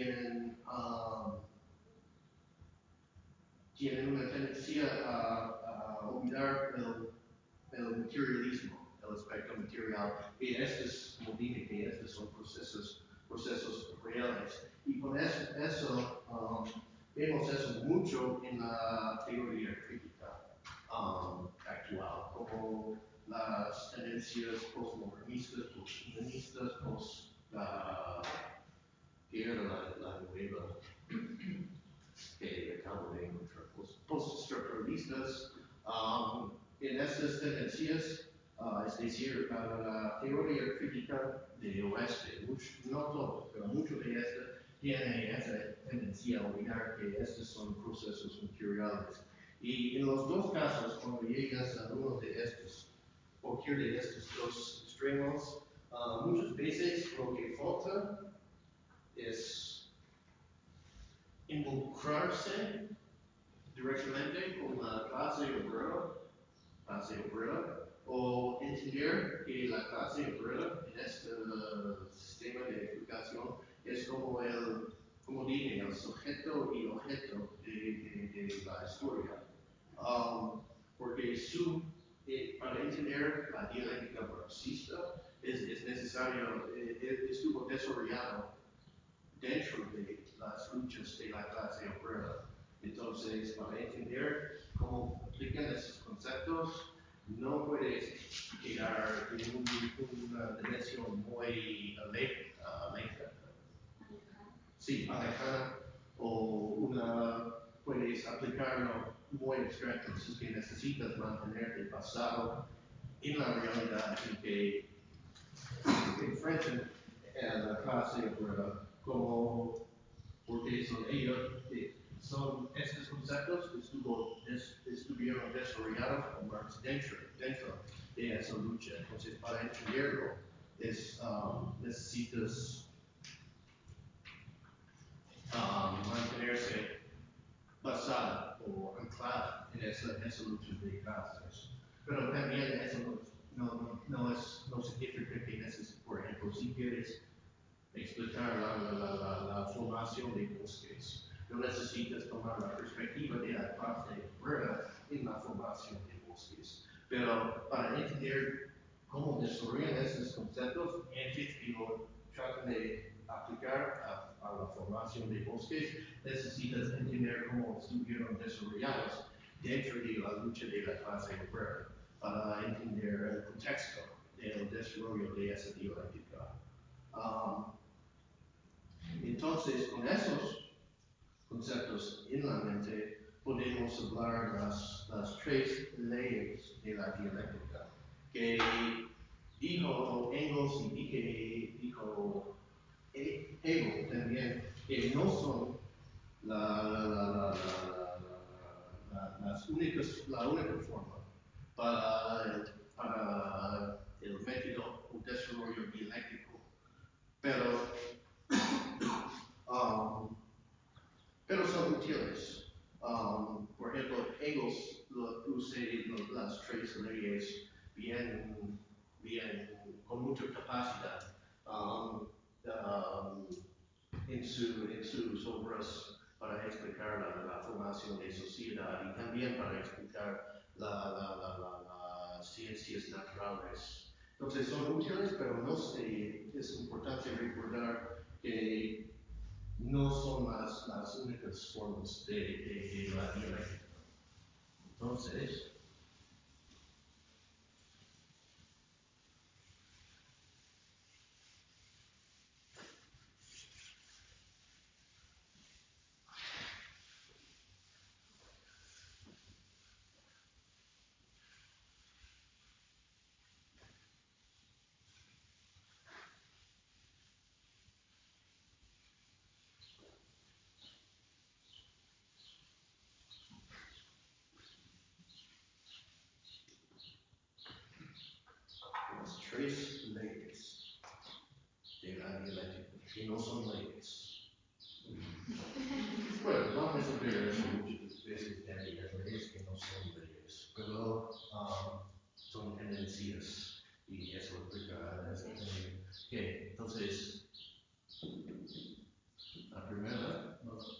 tienen una tendencia a olvidar el materialismo, el aspecto material. Y estos, como dije, que estos son procesos reales. Y con eso vemos eso mucho en la teoría crítica actual, como las tendencias postmodernistas, posthumanistas, que era la nueva que acabo de encontrar, postestructuralistas. En estas tendencias, es decir, la teoría crítica de oeste, no todo, pero mucho de esta tiene esa tendencia a olvidar que estos son procesos materiales. Y en los dos casos, cuando llegas a uno de estos, cualquier de estos dos extremos, muchas veces lo que falta es involucrarse directamente con la clase obrera, o entender que la clase obrera en este sistema de explicación es como dije, el sujeto y objeto de la historia. Porque para entender la dialéctica marxista es necesario, estuvo desarrollado dentro de las luchas de la clase obrera. Entonces, para entender cómo aplican esos conceptos, no puedes llegar en una dimensión muy lejana. Sí, alejada, o puedes aplicarlo muy abstracto, es que necesitas mantenerte basado en la realidad en que enfrentan a la clase obrera como porque son ellos, son estos conceptos que estuvieron desarrollados por Marx dentro de esa lucha. Entonces, para entenderlo, necesitas mantenerse basado o anclado en esa lucha de clases. Pero también eso no significa que necesites, por ejemplo, si quieres explicar la formación de bosques. No necesitas tomar la perspectiva de la clase obrera en la formación de bosques. Pero para entender cómo desarrollan estos conceptos, antes que lo tratan de aplicar a la formación de bosques, necesitas entender cómo estuvieron desarrollados dentro de la lucha de la clase obrera para entender el contexto del desarrollo de esa dialéctica. Entonces, con esos conceptos en la mente, podemos hablar las tres leyes de la dialéctica que dijo Engels y que dijo Hegel también, que no son la única forma para el método o desarrollo dialéctico, pero pero son útiles. Por ejemplo, Engels usa las tres leyes con mucha capacidad en sus obras para explicar la formación de sociedad y también para explicar las ciencias naturales. Entonces son útiles, pero es importante recordar que no son las únicas formas de la dialéctica. Entonces, tres leyes de la dialéctica que no son leyes. Bueno, vamos a ver eso muchas veces también, las leyes que no son leyes, pero son tendencias y eso explica esto también. Okay, entonces, la primera,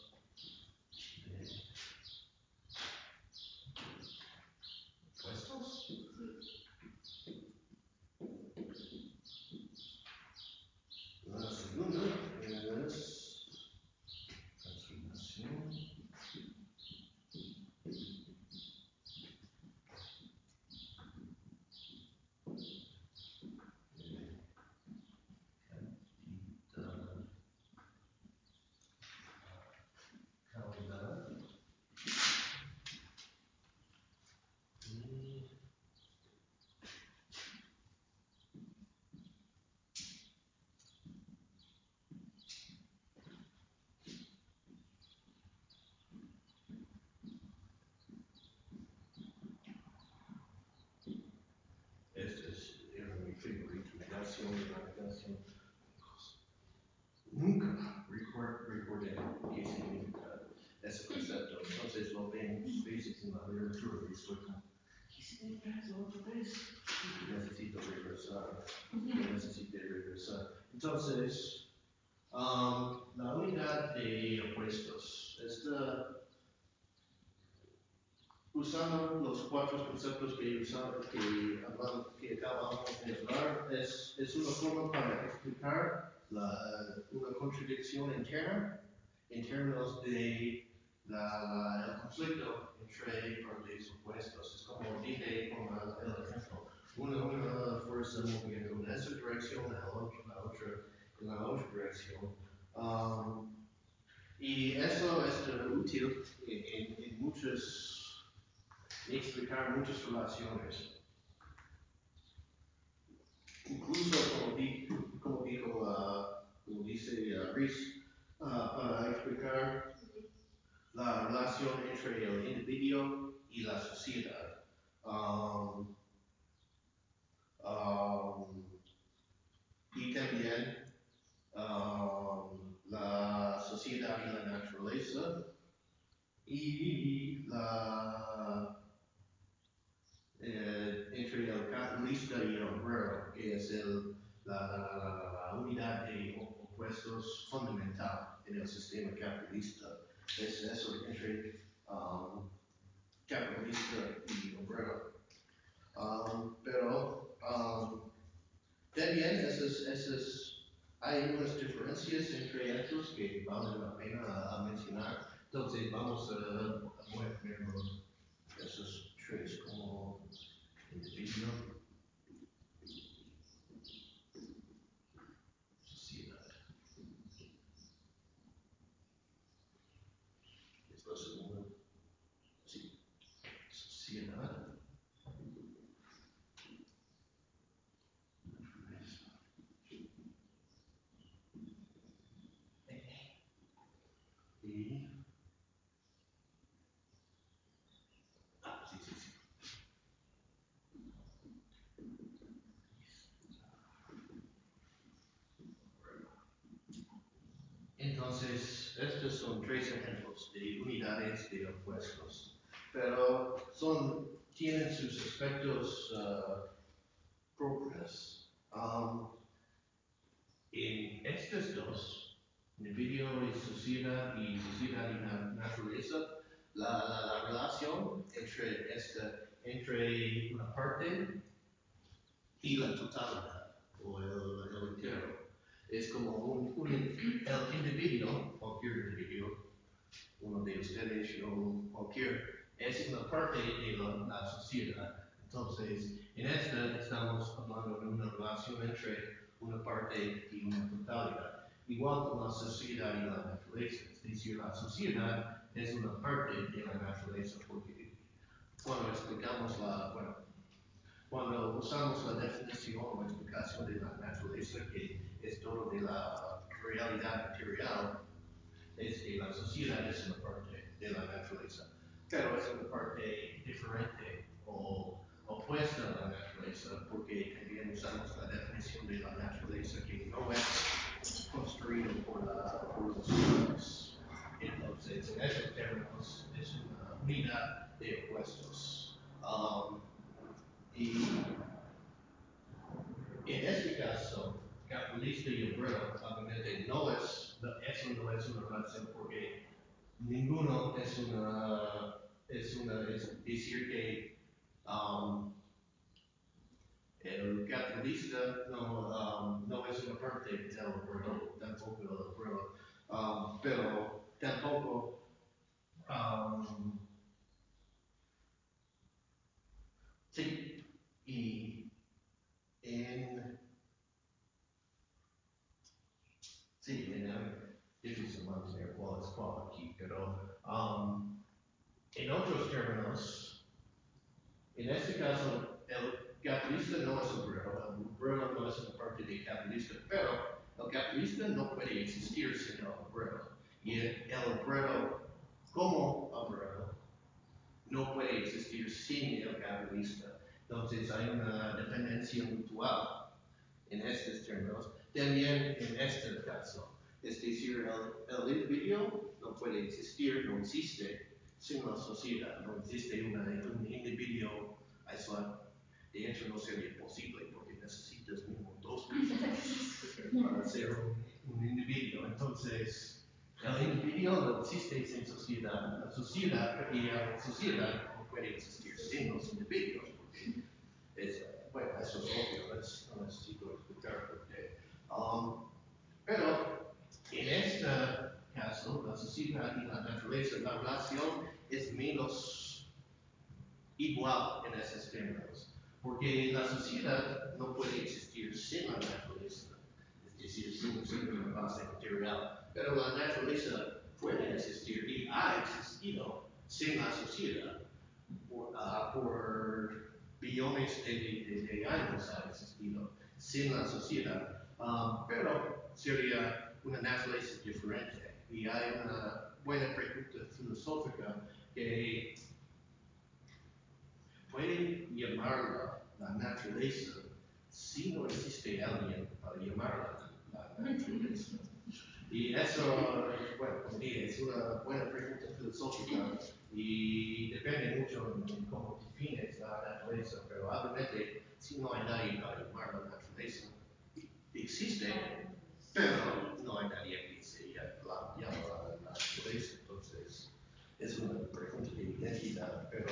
puestos. La segunda es transformación. Caudal. Este era mi favorito, negación y la negación. Nunca recordé qué significa ese concepto. Entonces lo ven muchas veces en la literatura y estoy como, ¿qué significa eso otra vez? Necesito regresar. Necesito regresar. Entonces, la unidad de opuestos. Usando los cuatro conceptos que acabamos de hablar, es una forma para explicar una contradicción interna en términos de el conflicto entre partes opuestos. Es como dije con el ejemplo, una fuerza moviendo en esa dirección, la otra en la otra dirección. Y eso es útil en muchas, explicar muchas relaciones. Incluso como dice Reese, para explicar la relación entre el individuo y la sociedad. Y también la sociedad y la naturaleza y entre el capitalista y el obrero, que es la unidad de opuestos fundamental en el sistema capitalista. Es eso entre capitalista y obrero. Pero también hay unas diferencias entre estos que vale la pena mencionar. Entonces vamos a ver esos tres como individuo, sociedad. Es la segunda, sí, sociedad. Y sí, sí, sí. Entonces, estos son tres ejemplos de unidades de opuestos, pero tienen sus aspectos propios. En estos dos, individuo y sociedad y naturaleza, la relación entre una parte y la totalidad, o el entero, es como el individuo, cualquier individuo, uno de ustedes, yo, cualquier, es una parte de la sociedad. Entonces, en esta estamos hablando de una relación entre una parte y una totalidad, igual con la sociedad y la naturaleza. Es decir, la sociedad es una parte de la naturaleza, porque cuando explicamos cuando usamos la definición o explicación de la naturaleza, que es todo de la realidad material, es que la sociedad es una parte de la naturaleza, pero es una parte diferente o opuesta a la naturaleza, porque también usamos la de la naturaleza que no es construido por los humanos. Entonces, en esos términos, es una unidad de opuestos. Y en este caso, capitalista y obrero, obviamente eso no es una relación porque ninguno es decir que el capitalista no es una parte del obrero, tampoco el obrero, pero tampoco sí, y en sí, difícil mantener cuál es cuál aquí, pero en otros términos, en este caso, el capitalista no es obrero, el obrero no es una parte del capitalista, pero el capitalista no puede existir sin el obrero. Y el obrero, como obrero, no puede existir sin el capitalista. Entonces hay una dependencia mutual en estos términos. También en este caso, es decir, el individuo no puede existir, no existe sin la sociedad, no existe un individuo aislado. De hecho, no sería posible porque necesitas mínimo dos personas para ser un individuo. Entonces, el individuo no existe sin sociedad. La sociedad no puede existir sin los individuos porque bueno, eso es obvio, no necesito explicar por qué. Pero en este caso, la sociedad y la naturaleza, la relación es menos igual en esos términos, porque la sociedad no puede existir sin la naturaleza, es decir, sin una base material, pero la naturaleza puede existir y ha existido sin la sociedad por billones de años ha existido sin la sociedad, pero sería una naturaleza diferente. Y hay una buena pregunta filosófica que puede llamarla la naturaleza si no existe alguien para llamarla la naturaleza. Y eso, bueno, como dije, es una buena pregunta filosófica y depende mucho en cómo defines la naturaleza, pero obviamente si no hay nadie para llamar la naturaleza, existe, pero no hay nadie que se llama la naturaleza, entonces es una pregunta de identidad, pero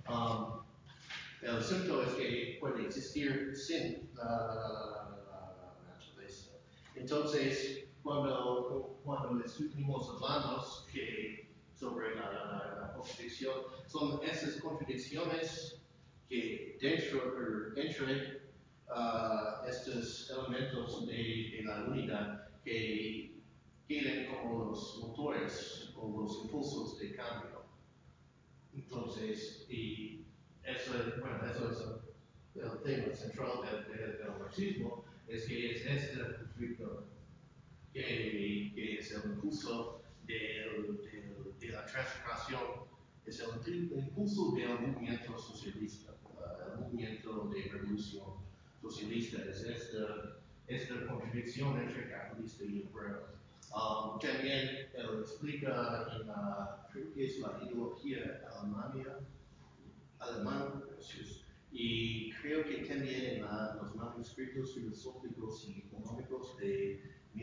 el asunto es que puede existir sin la naturaleza. Entonces, cuando estuvimos hablando sobre la contradicción, son esas contradicciones que entre estos elementos de la unidad que quedan como los motores o los impulsos de cambio. Entonces, y eso es el tema central del marxismo, es que es este conflicto que es el impulso de la transformación, es el impulso del movimiento socialista, el movimiento de revolución socialista, es esta contradicción entre capitalista y obrero. También él explica creo que es la ideología alemana, y creo que también en los manuscritos filosóficos y económicos de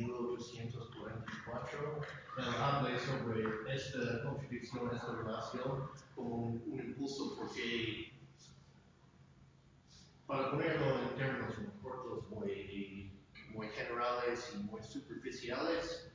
1844, él habla sobre esta contradicción, esta relación, como un impulso, porque, para ponerlo en términos muy cortos, muy generales y muy superficiales,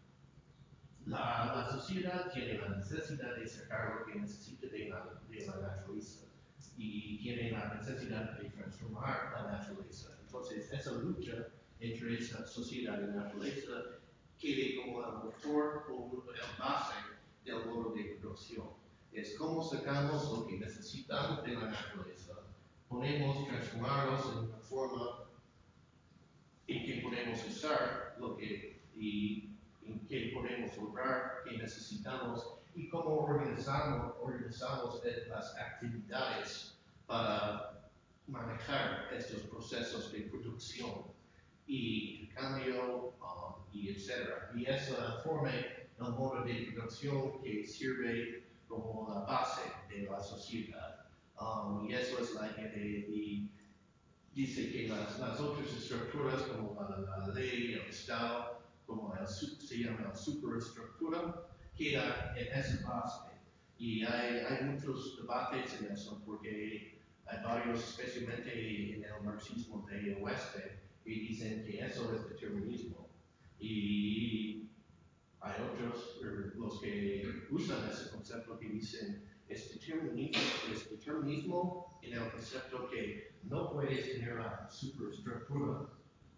la sociedad tiene la necesidad de sacar lo que necesita de la naturaleza y tiene la necesidad de transformar la naturaleza. Entonces, esa lucha entre esa sociedad y la naturaleza quede como el motor o el base del modo de producción. Es como sacamos lo que necesitamos de la naturaleza, podemos transformarlos en una forma en que podemos usar lo que y en que podemos lograr, que necesitamos y cómo organizamos las actividades para manejar estos procesos de producción. y cambio y etcétera. Y eso forma el modo de producción que sirve como la base de la sociedad. Y eso es la idea de dice que las otras estructuras como la ley, el Estado, como se llama la superestructura, queda en esa base. Y hay muchos debates en eso porque hay varios, especialmente en el marxismo del oeste, que dicen que eso es determinismo. Y hay otros, los que usan ese concepto que dicen es determinismo en el concepto que no puedes tener la superestructura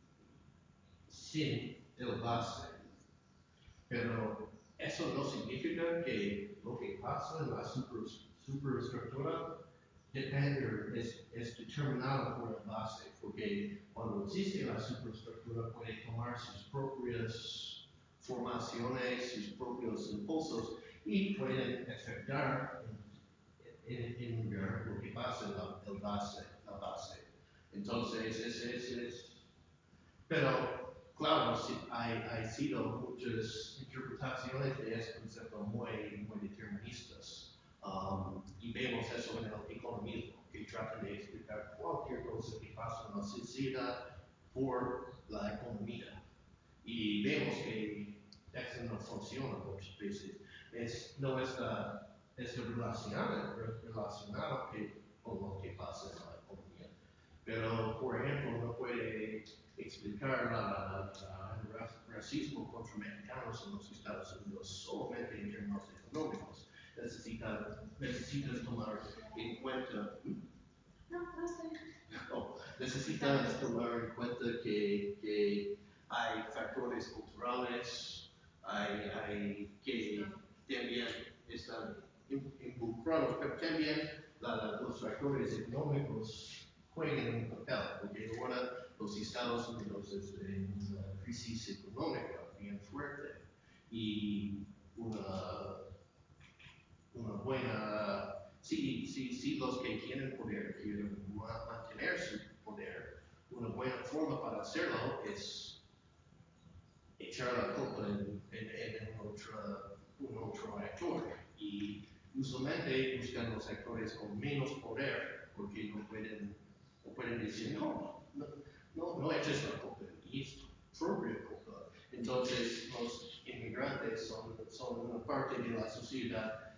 sin el base. Pero eso no significa que lo que pasa en la superestructura depende, es determinado por el base, porque cuando existe la superestructura puede tomar sus propias formaciones, sus propios impulsos y pueden afectar en lo que pasa en la base. Entonces, pero claro, sí, hay sido muchas interpretaciones de este concepto muy deterministas. Y vemos eso en el economismo, que trata de explicar cualquier cosa que pasa en la sociedad por la economía. Y vemos que eso no funciona muchas veces. No es relacionado con lo que pasa en la economía. Pero, por ejemplo, no puede explicar el racismo contra mexicanos en los Estados Unidos solamente en términos económicos. Necesitas tomar en cuenta. Necesitas tomar en cuenta que hay factores culturales, que también están involucrados, pero también los factores económicos juegan un papel, porque ahora los Estados Unidos están en una crisis económica bien fuerte y una, una buena, si los que tienen poder quieren mantener su poder, una buena forma para hacerlo es echar la culpa en un otro actor. Y usualmente buscan los actores con menos poder porque no pueden decir no eches la culpa, y es tu propia culpa. Entonces los inmigrantes son una parte de la sociedad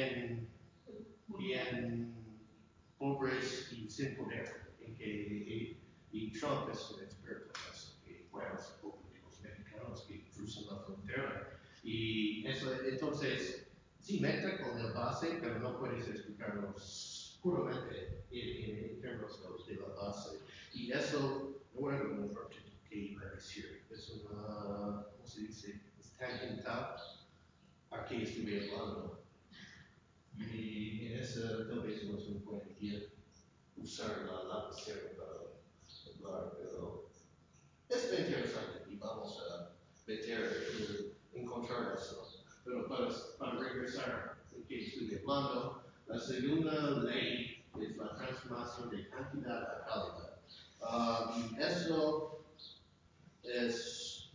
bien pobres y sin poder. Y Trump es un experto en eso, que fue a los políticos mexicanos que cruzan la frontera. Y eso, entonces, sí meta con el base, pero no puedes explicarlo puramente en términos de la base. Y eso no era lo que iba a decir. Es una, ¿cómo se dice? Es tangental a que estuve hablando. Y en esa tal vez no es un buen día usar la lapicera para hablar, pero está interesante y vamos a encontrar eso. Pero para regresar a que estoy hablando, la segunda ley es la transformación de cantidad a calidad. Y eso es,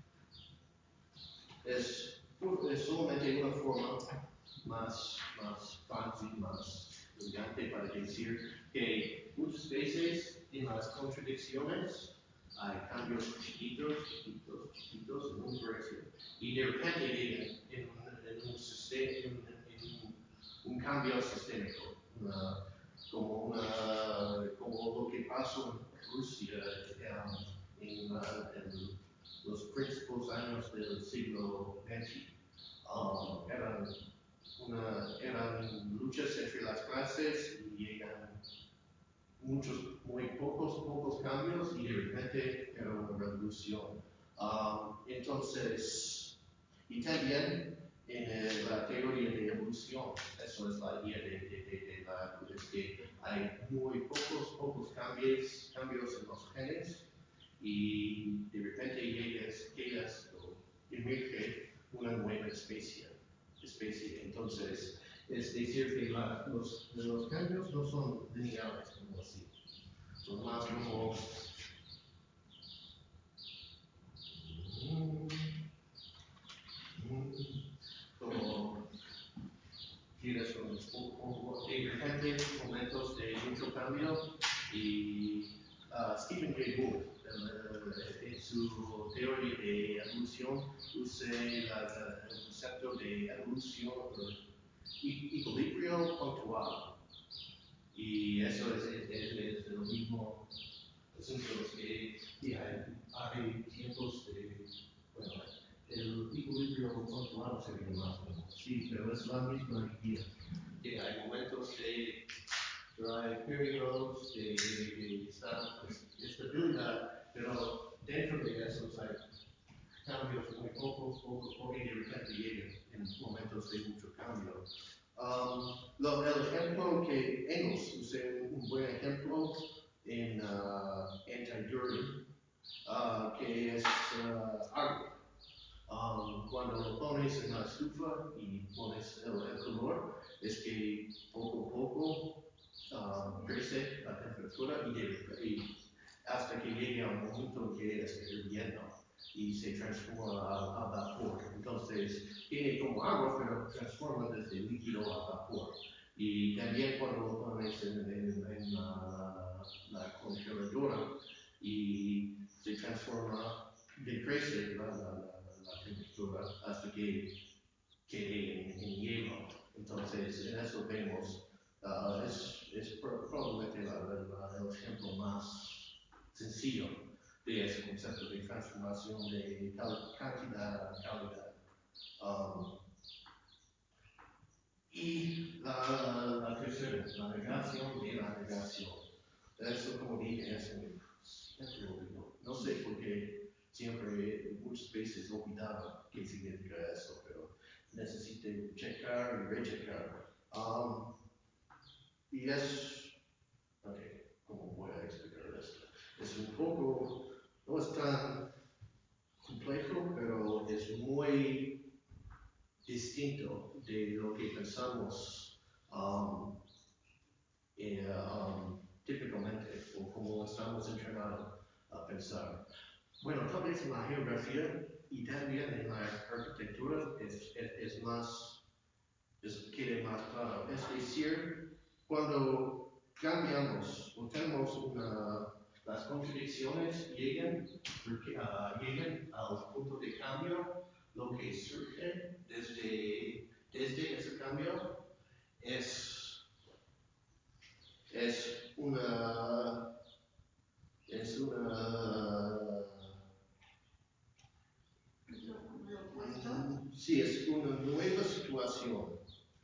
es solamente una forma más fancy, más elegante para decir que muchas veces en las contradicciones hay cambios chiquitos en una dirección y de repente llegan en un cambio sistémico, como lo que pasó en Rusia en los principales años del siglo XX. Eran luchas entre las clases y llegan muy pocos cambios y de repente era una revolución. Entonces, y también en la teoría de evolución, eso es la idea de es que hay muy pocos cambios en los genes y de repente llegas o emerge una nueva especie. Entonces, es decir que los cambios no son lineales como así, son más como Y Stephen Jay Gould, en su teoría de evolución, usa el concepto de evolución, equilibrio puntual. Y eso es lo mismo asunto que hay tiempos de, bueno, el equilibrio puntual sería más o menos. Sí, pero es la misma idea. Que hay momentos pero hay periodos de estabilidad, pero dentro de esos hay cambios muy poco y de repente llegan en momentos de mucho cambio. El ejemplo que Engels usa un buen ejemplo en anti-dirty, que es agua. Cuando lo pones en la estufa y pones el color, es que poco a poco crece la temperatura y hasta que llegue a un momento que es hirviendo y se transforma a vapor. Entonces, tiene como agua, pero transforma desde líquido a vapor. Y también cuando lo pones en la congeladora y se transforma, decrece la temperatura hasta que quede en hielo. Entonces, en eso vemos, es probablemente el ejemplo más sencillo de ese concepto de transformación de cantidad a calidad. Y la tercera, la negación de la negación. Eso, como dije, es siempre olvido. No sé por qué siempre, muchas veces olvidaba qué significa eso, pero necesito checar y rechecar. Y ok, ¿cómo voy a explicar esto? Es un poco, no es tan complejo, pero es muy distinto de lo que pensamos típicamente o como estamos entrenados a pensar. Bueno, tal vez en la geografía y también en la arquitectura es más, quede más claro. Es decir, cuando cambiamos o tenemos las contradicciones llegan al punto de cambio, lo que surge desde ese cambio es, es una es una sí, es una nueva situación,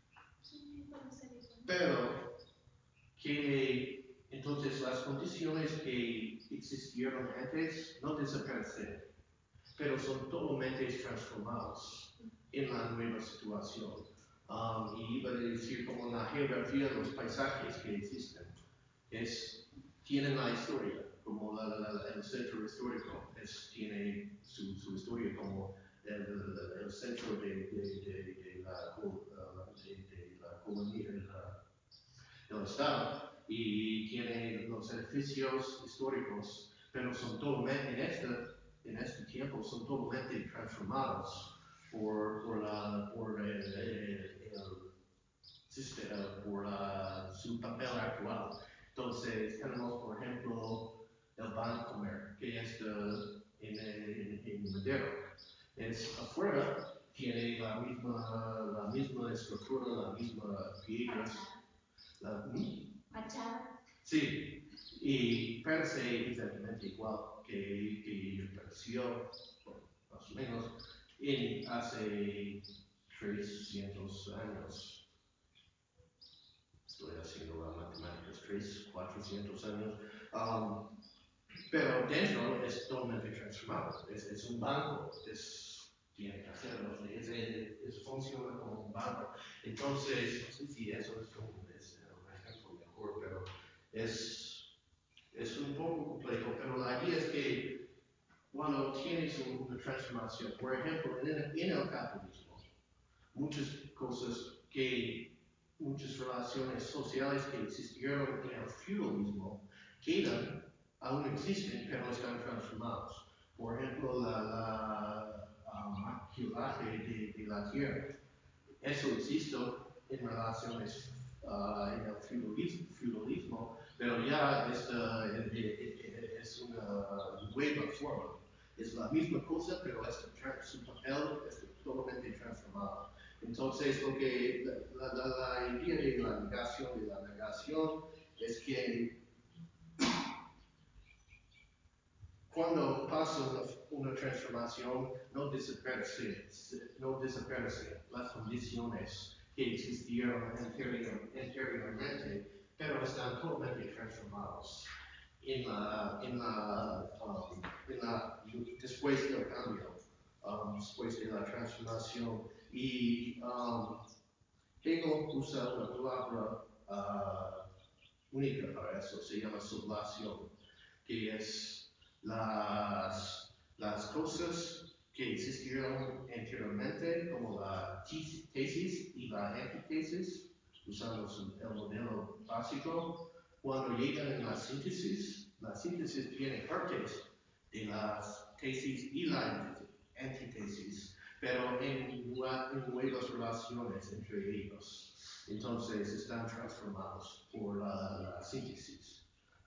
pero que entonces las condiciones que existieron antes no desaparecen, pero son totalmente transformados en la nueva situación. Y iba a decir como en la geografía de los paisajes que existen, tienen la historia, como el centro histórico tiene su historia como el centro de la colonia del Estado y tiene los edificios históricos, pero son totalmente en este tiempo son totalmente transformados por su papel actual. Entonces, tenemos, por ejemplo, el Bancomer, que es en Madero. Es afuera, tiene la misma estructura, las mismas piedras. Fachada. Sí, y parece exactamente igual que pareció, más o menos, hace 300 años. Estoy haciendo las matemáticas, 400 años. Pero dentro es totalmente transformado. Es un banco, tiene que hacerlo, funciona como un banco. Entonces, no sé si eso es un ejemplo mejor, pero es un poco complejo. Pero la idea es que cuando tienes una transformación, por ejemplo, en el capitalismo, muchas relaciones sociales que existieron en el feudalismo quedan, aún existen, pero están transformados. Por ejemplo, la maquillaje de la tierra. Eso existe en relaciones en el feudalismo, pero ya es una nueva forma. Es la misma cosa, pero su papel es totalmente transformado. Entonces, lo que la idea de la negación es que cuando pasa una transformación, no desaparecen las condiciones que existieron anteriormente, pero están totalmente transformados después del cambio, después de la transformación. Y Hegel usa una palabra única para eso, se llama sublación, que es las cosas que existieron anteriormente, como la tesis y la antítesis, usando el modelo básico, cuando llegan en la síntesis tiene partes de las tesis y la antítesis, pero en nuevas relaciones entre ellos. Entonces están transformados por la síntesis.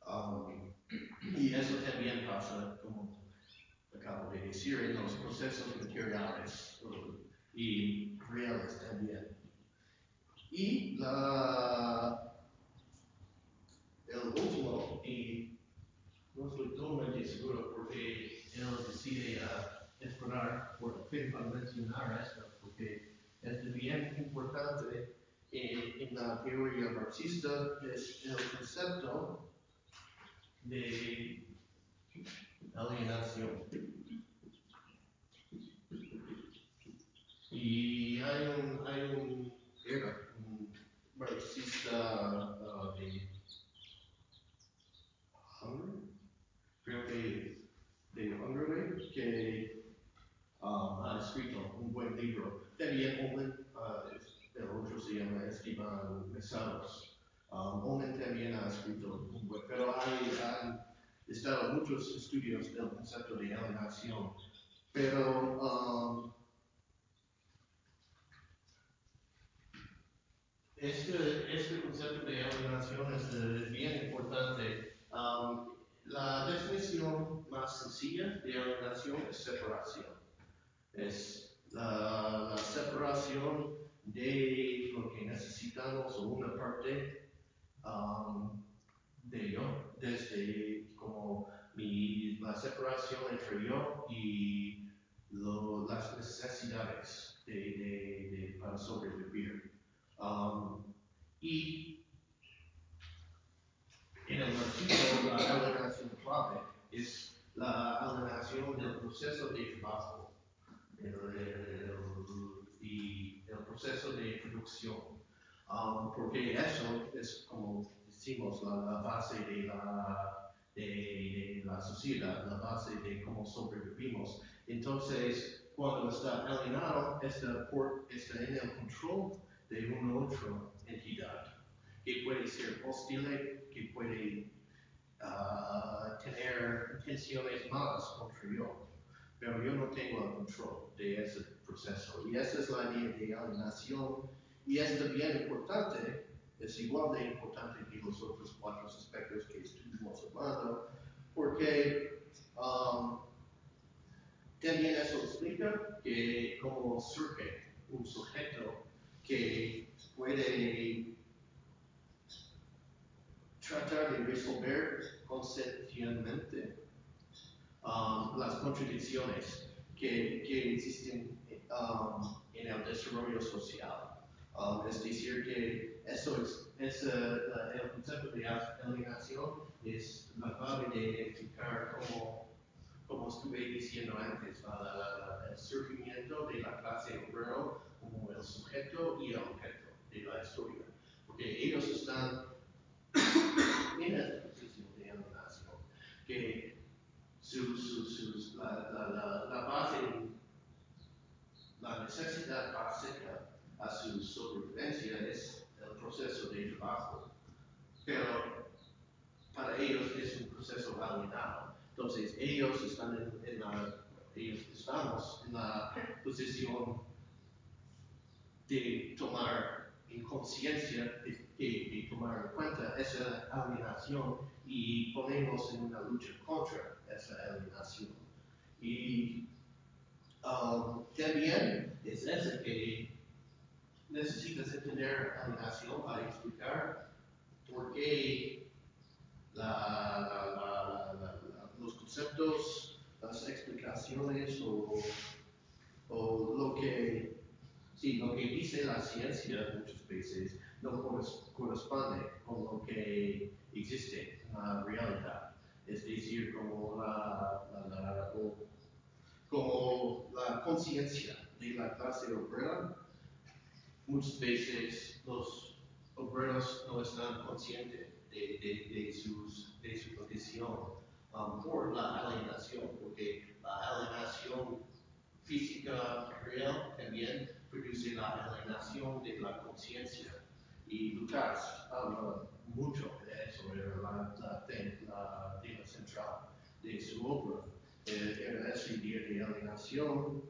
Y eso también pasa, como acabo de decir, en los procesos materiales y reales también. Y el último, y no estoy totalmente seguro porque él decide esperar para mencionar esto, porque es bien importante en la teoría marxista, es el concepto de alienación. Y era un marxista de Hungary, creo que de Hungary, que ha escrito un buen libro. También el otro se llama Esteban Mesaros. Owen también ha escrito un buen, pero han estado muchos estudios del concepto de alienación. Pero este concepto de alienación es bien importante. La definición más sencilla de alienación es separación. Es la separación de lo que necesitamos o una parte de yo, desde como la separación entre yo y las necesidades para sobrevivir. Y en el marxismo, la alienación clave es la alienación del proceso de trabajo y el proceso de producción. Porque eso es, como decimos, la base de la sociedad, la base de cómo sobrevivimos. Entonces, cuando está alienado, está en el control de una otra entidad, que puede ser hostil, que puede tener intenciones malas contra yo, pero yo no tengo el control de ese proceso. Y esa es la idea de alienación, y es bien importante, es igual de importante que los otros cuatro aspectos que estuvimos hablando, porque también eso explica que cómo surge un sujeto que puede tratar de resolver conscientemente las contradicciones que existen en el desarrollo social. Es decir, que el concepto de alienación es la clave de identificar, como estuve diciendo antes, el surgimiento de la clase obrera como el sujeto y el objeto de la historia. Porque ellos están en esta posición de alienación, que la base, la necesidad básica a su sobrevivencia es el proceso de trabajo, pero para ellos es un proceso alienado. Entonces ellos estamos en la posición de tomar en conciencia de que tomar en cuenta esa alienación y ponernos en una lucha contra esa alienación. Y también es ese que necesitas entender alienación para explicar por qué los conceptos, las explicaciones o lo que, sí, lo que dice la ciencia muchas veces no corresponde con lo que existe en la realidad. Es decir, como la conciencia de la clase obrera, muchas veces los obreros no están conscientes de su condición por la alienación, porque la alienación física real también produce la alienación de la conciencia. Y Lucas habla mucho de eso, era la tema central de su obra, era esa idea de alienación,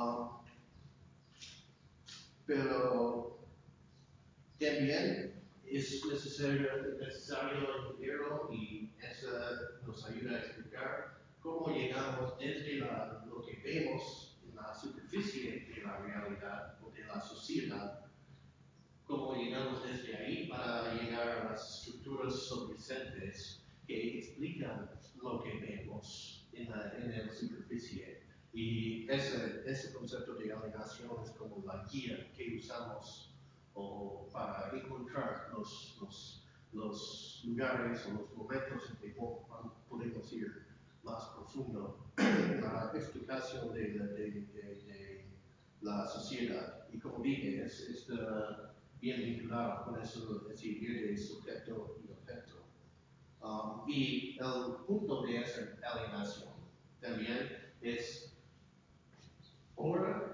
pero también es necesario entenderlo y eso nos ayuda a explicar cómo llegamos desde lo que vemos en la superficie de la realidad o de la sociedad, cómo llegamos desde ahí para llegar a las estructuras subyacentes que explican lo que vemos en la superficie. Y ese concepto de alienación es como la guía que usamos para encontrar los lugares o los momentos en que podemos ir más profundo en la explicación de la sociedad. Y como dije, está bien vinculado con esa idea de sujeto y objeto. Y el punto de esa alienación también es ahora,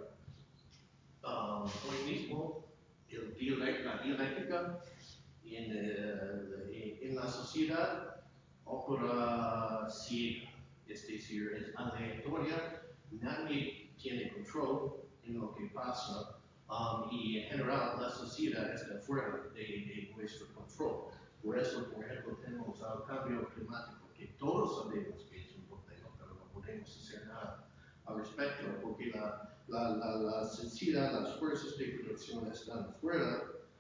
hoy mismo, la dialéctica en la sociedad opera ciega, es decir, es aleatoria, nadie tiene control en lo que pasa y en general la sociedad está fuera de nuestro control. Por eso, por ejemplo, tenemos el cambio climático, que todos sabemos que es un problema, pero no podemos hacer nada al respecto, porque la sociedad, las fuerzas de producción están fuera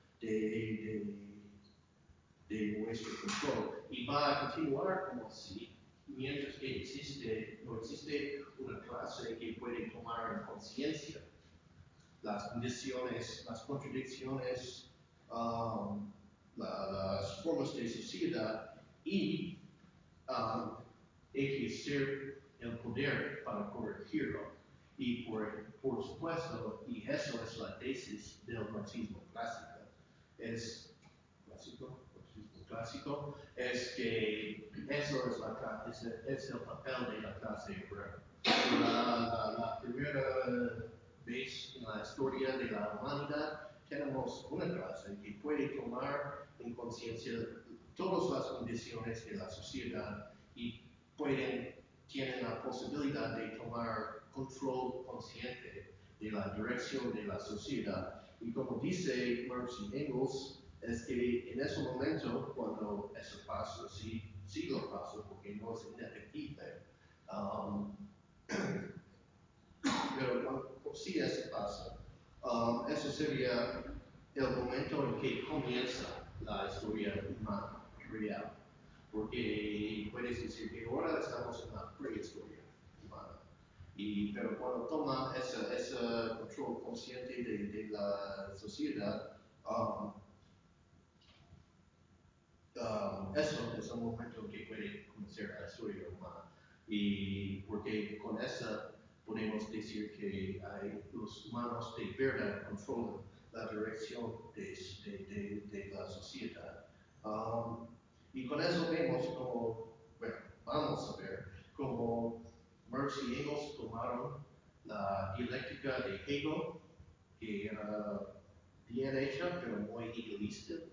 de nuestro control y va a continuar como así mientras que no existe una clase que puede tomar en conciencia las condiciones, las contradicciones, las formas de sociedad y ejercer el poder para corregirlo. Y por supuesto, y eso es la tesis del marxismo clásico, es clásico, es que eso es el papel de la clase obrera. La primera vez en la historia de la humanidad tenemos una clase que puede tomar en conciencia todas las condiciones de la sociedad y tienen la posibilidad de tomar control consciente de la dirección de la sociedad. Y como dice Marx y Engels, es que en ese momento, cuando eso pasa, sí lo pasa, porque no es inefectible, pero cuando sí eso pasa, eso sería el momento en que comienza la historia humana real. Porque puedes decir que ahora estamos en la prehistoria humana. Pero cuando toma ese control consciente de la sociedad, eso es un momento que puede comenzar la historia humana. Y porque con eso podemos decir que los humanos de verdad controlan la dirección de la sociedad. Y con eso vemos como, bueno, vamos a ver cómo Marx y Engels tomaron la dialéctica de Hegel, que era bien hecha, pero muy idealística.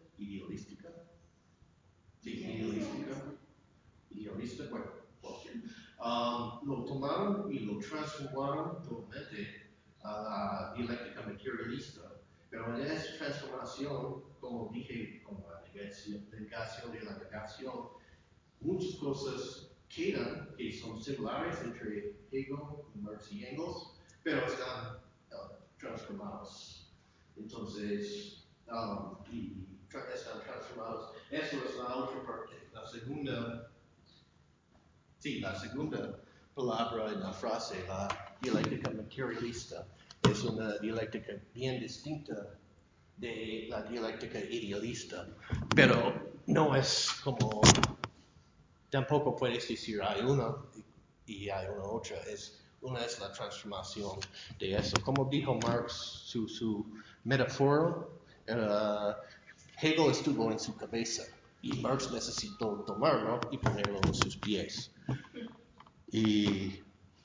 Sí, idealista, bueno, lo tomaron y lo transformaron totalmente a la dialéctica materialista. Pero en esa transformación, como dije, como investigación de la negación, muchas cosas quedan que son similares entre Hegel, Marx y Engels, pero están transformados. Entonces, están transformados. Eso es la otra parte. La segunda palabra en la frase, la dialéctica materialista, es una dialéctica bien distinta de la dialéctica idealista, pero no es como, tampoco puedes decir hay una y hay una otra, una es la transformación de eso. Como dijo Marx, su metáfora, Hegel estuvo en su cabeza y Marx necesitó tomarlo y ponerlo en sus pies. Y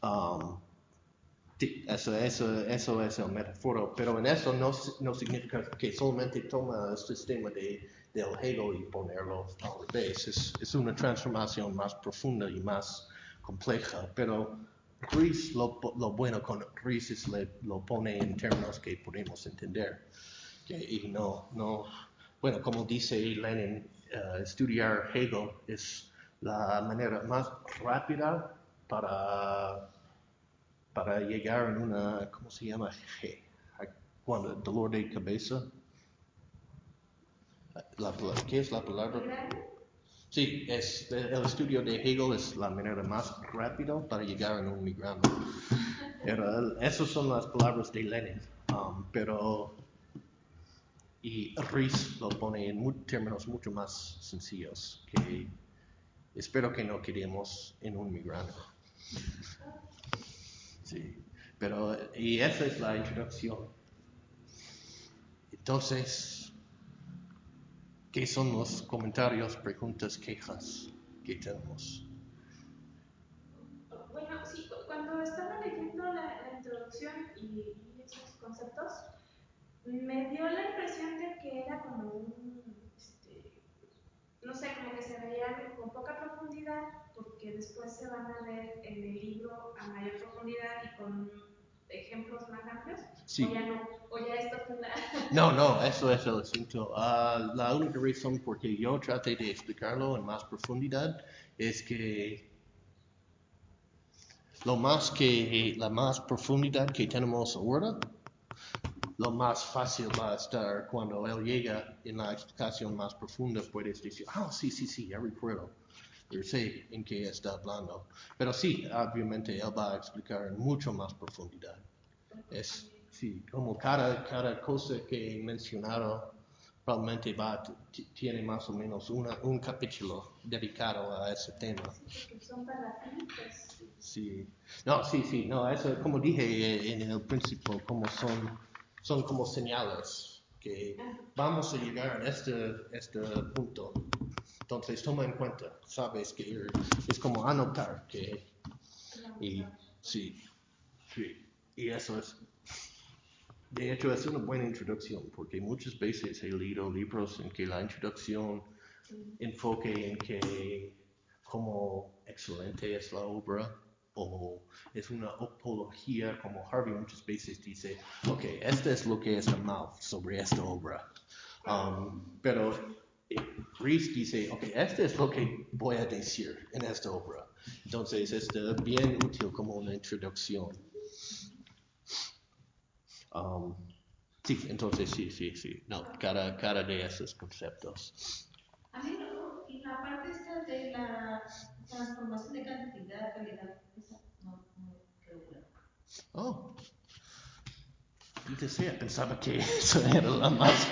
sí, eso es el metáforo, pero en eso no significa que solamente toma el sistema del Hegel y ponerlo al revés. Es una transformación más profunda y más compleja, pero Ries, lo bueno con Ries es lo pone en términos que podemos entender. Y bueno, como dice Lenin, estudiar Hegel es la manera más rápida para llegar en una, ¿cómo se llama? Cuando dolor de cabeza. ¿Qué es la palabra? Sí, el estudio de Hegel es la manera más rápida para llegar en un migrano. Esas son las palabras de Lenin, y Ries lo pone en términos mucho más sencillos, que espero que no quedemos en un migrano. Sí, y esa es la introducción. Entonces, ¿qué son los comentarios, preguntas, quejas que tenemos? Bueno, sí, cuando estaba leyendo la introducción y esos conceptos, me dio la impresión de que era como no sé, como que se veían con poca profundidad, porque después se van a ver en el libro a mayor profundidad y con ejemplos más amplios. Sí. O ya no, o ya esto fue la... No, eso es el asunto. La única razón por que yo traté de explicarlo en más profundidad es que la más profundidad que tenemos ahora, lo más fácil va a estar cuando él llega en la explicación más profunda. Puedes decir, sí, ya recuerdo. Yo sé en qué está hablando. Pero sí, obviamente él va a explicar en mucho más profundidad. Sí, como cada cosa que he mencionado probablemente tiene más o menos un capítulo dedicado a ese tema. Sí, son parrafitos. Sí, no, eso como dije en el principio, como son como señales que vamos a llegar a este punto. Entonces toma en cuenta, sabes que es como anotar y sí, y eso es. De hecho, es una buena introducción, porque muchas veces he leído libros en que la introducción enfoque en que como excelente es la obra, o es una apología, como Harvey muchas veces dice, ok, esto es lo que está mal sobre esta obra. Pero Ries dice, ok, esto es lo que voy a decir en esta obra. Entonces, es bien útil como una introducción. Sí, entonces sí. No, cada de esos conceptos. A mí no, y la parte esta de la transformación de cantidad a calidad, esa no quedó claro. Oh, y decía, pensaba que eso era la más.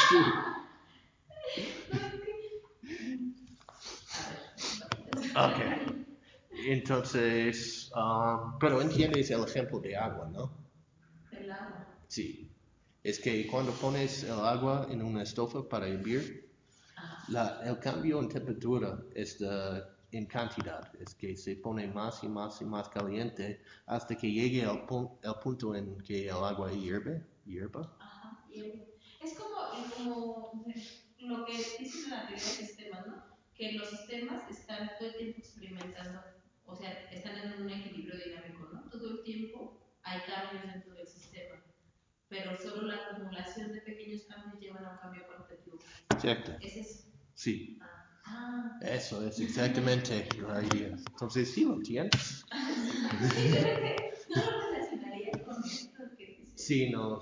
Ok, entonces, pero entiendes el ejemplo de agua, ¿no? El agua. Sí, es que cuando pones el agua en una estufa para hervir, el cambio en temperatura es en cantidad, es que se pone más y más caliente hasta que llegue el punto en que el agua hierva. Ajá, hierve. Es como lo que dicen en la teoría de sistemas, ¿no? Que los sistemas están todo el tiempo experimentando, o sea, están en un equilibrio dinámico, ¿no? Todo el tiempo hay cambios dentro del sistema. pero solo la acumulación de pequeños cambios llevan a un cambio cualitativo. Cierto. ¿Es eso? Sí. Eso es exactamente la idea. Entonces, sí lo entiendes. No lo relacionaría con esto que dice. Sí, no,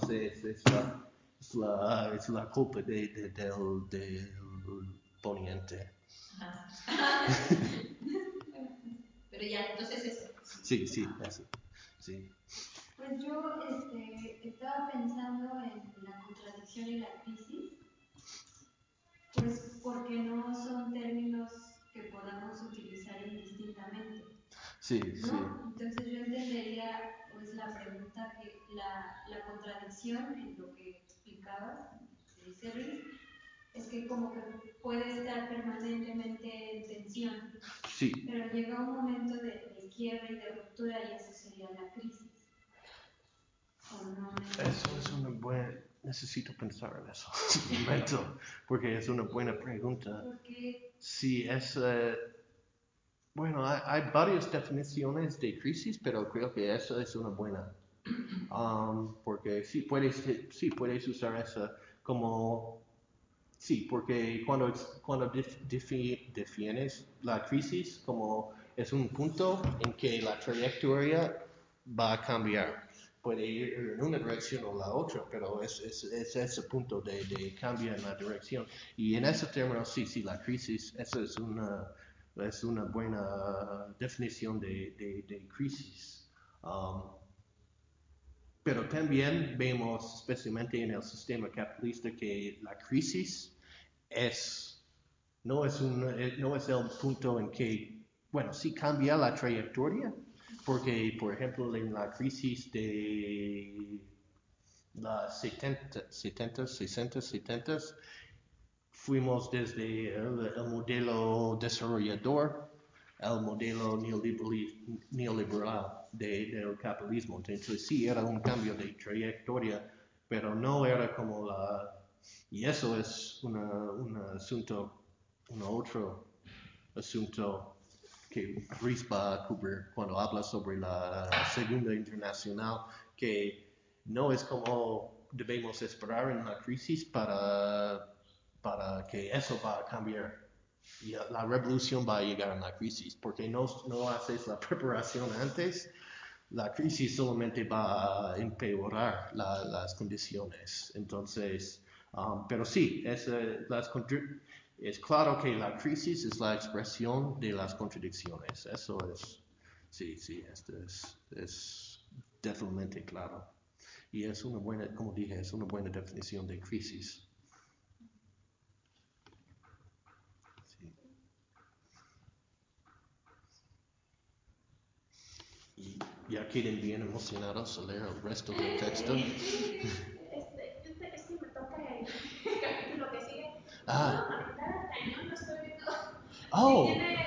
es la culpa del poniente. Pero ya, entonces eso. Sí, eso. Sí. Pues yo estaba pensando en la contradicción y la crisis, pues porque no son términos que podamos utilizar indistintamente. Sí, ¿no? sí. Entonces yo entendería pues la pregunta que la contradicción en lo que explicabas, que dice Riz, es que como que puede estar permanentemente en tensión, Sí. pero llega un momento de quiebre y de ruptura y esa sería la crisis. Eso es una buena... Necesito pensar en eso un momento, porque es una buena pregunta. Sí, es... bueno, hay varias definiciones de crisis, pero creo que esa es una buena. Porque sí puedes usar esa como... Sí, porque cuando defines la crisis como es un punto en que la trayectoria va a cambiar. Puede ir en una dirección o la otra, pero es ese punto de cambio en la dirección. Y en ese término, sí, la crisis, eso es una buena definición de crisis. Pero también vemos, especialmente en el sistema capitalista, que la crisis no es el punto en que, bueno, sí cambia la trayectoria, porque, por ejemplo, en la crisis de los 60, fuimos desde el modelo desarrollador al modelo neoliberal del capitalismo. Entonces sí era un cambio de trayectoria, pero no era como y eso es un otro asunto que Ruiz va a cubrir cuando habla sobre la Segunda Internacional, que no es como debemos esperar en la crisis para que eso va a cambiar. Y la revolución va a llegar en la crisis, porque no haces la preparación antes, la crisis solamente va a empeorar las condiciones. Entonces, pero sí, es claro que la crisis es la expresión de las contradicciones. Eso es, sí, esto es definitivamente claro. Y es una buena, como dije, es una buena definición de crisis. Sí. Y ya queden bien emocionados a leer el resto del texto. Sí, me toca el capítulo que sigue. Ah. Puedo conectar al cañón, no estoy viendo. Oh. Si tiene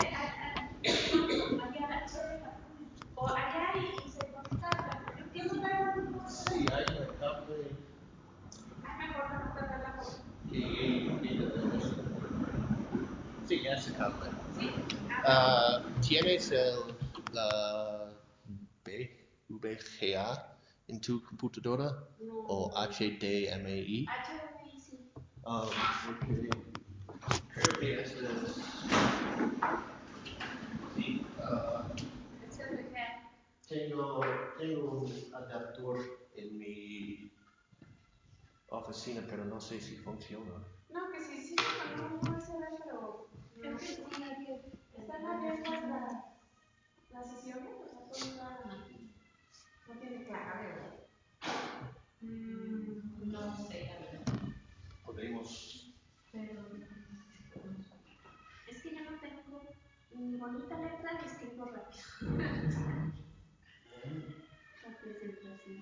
o allá y se conecta al cañón. ¿Qué no trae algo? Sí, hay un cable. Ay, mejor no tratar la foto. Sí, ese cable. ¿Sí? ¿Tienes la VGA en tu computadora? No. ¿O HDMI? HDMI, sí. Porque creo que este es... Sí, Es el VGA. tengo un adaptador en mi oficina, pero no sé si funciona. No, que sí, con un USB, pero creo que están abiertas las sesiones, o sea, no tiene clave, ¿verdad? No sé, la verdad. Podemos... Pero es que yo no tengo ni bonita letra ni escribo rápido. La presentación.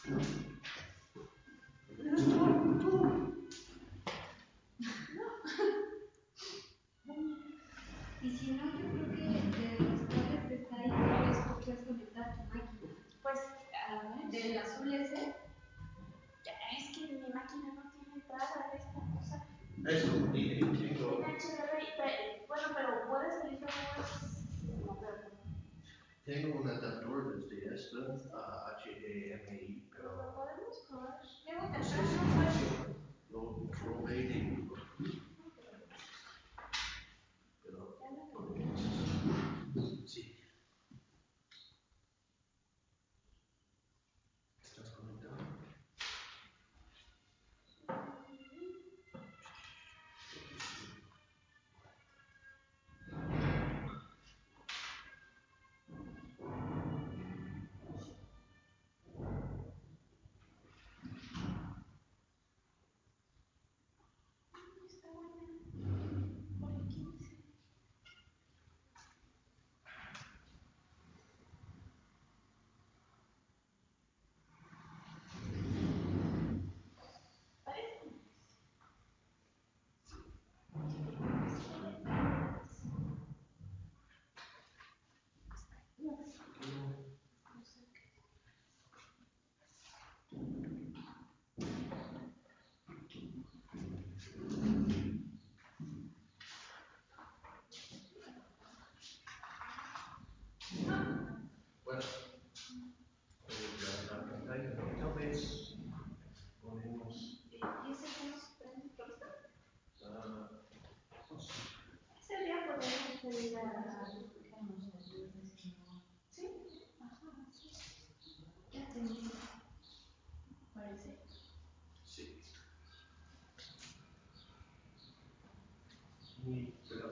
Y si no, yo creo que de los cables que está ahí, tal vez tú puedes conectar tu máquina. Pues, del azul ese. es que mi máquina no tiene entrada de esta cosa. Eso, tengo... Tiene HDMI, bueno, pero puede salir de no veo. Tengo un adaptador desde esta a HDMI, pero Lo podemos probar. Luego no te sé traes si un par. funciona. Lo probé y pero Ya me lo sí. ¿Estás conectado? está buena. Por el 15. Parece. No sé qué. Bueno, la pantalla, tal vez ponemos. ¿Y ese cómo se prende? ¿Por esto? ah, no sé. Ese día podemos pedir a que nos ayude. ¿Sí? Ajá, sí. Ya tenía. Parece. Sí. Y pero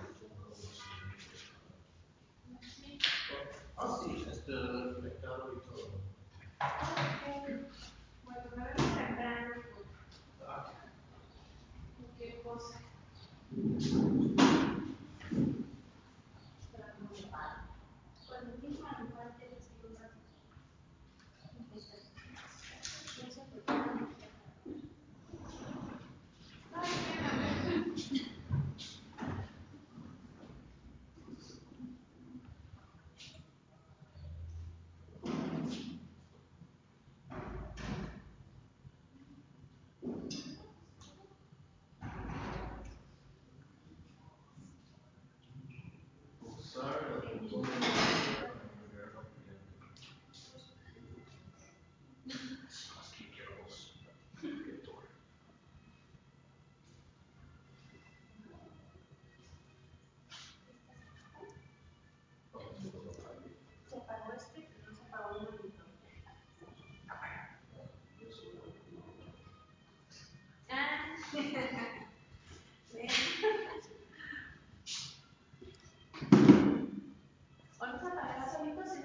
Sí. ah, sí, está conectado y todo. Ok. Bueno, me vengo temprano Ah, por cualquier cosa. Cuando mismo a lo mejor te les digo un ratito. No se preocupen. pulsar el botón para moverlo. Así que queremos. Se apagó este, pero no se apagó el monitor. Ah, ven. O no se apagará solito si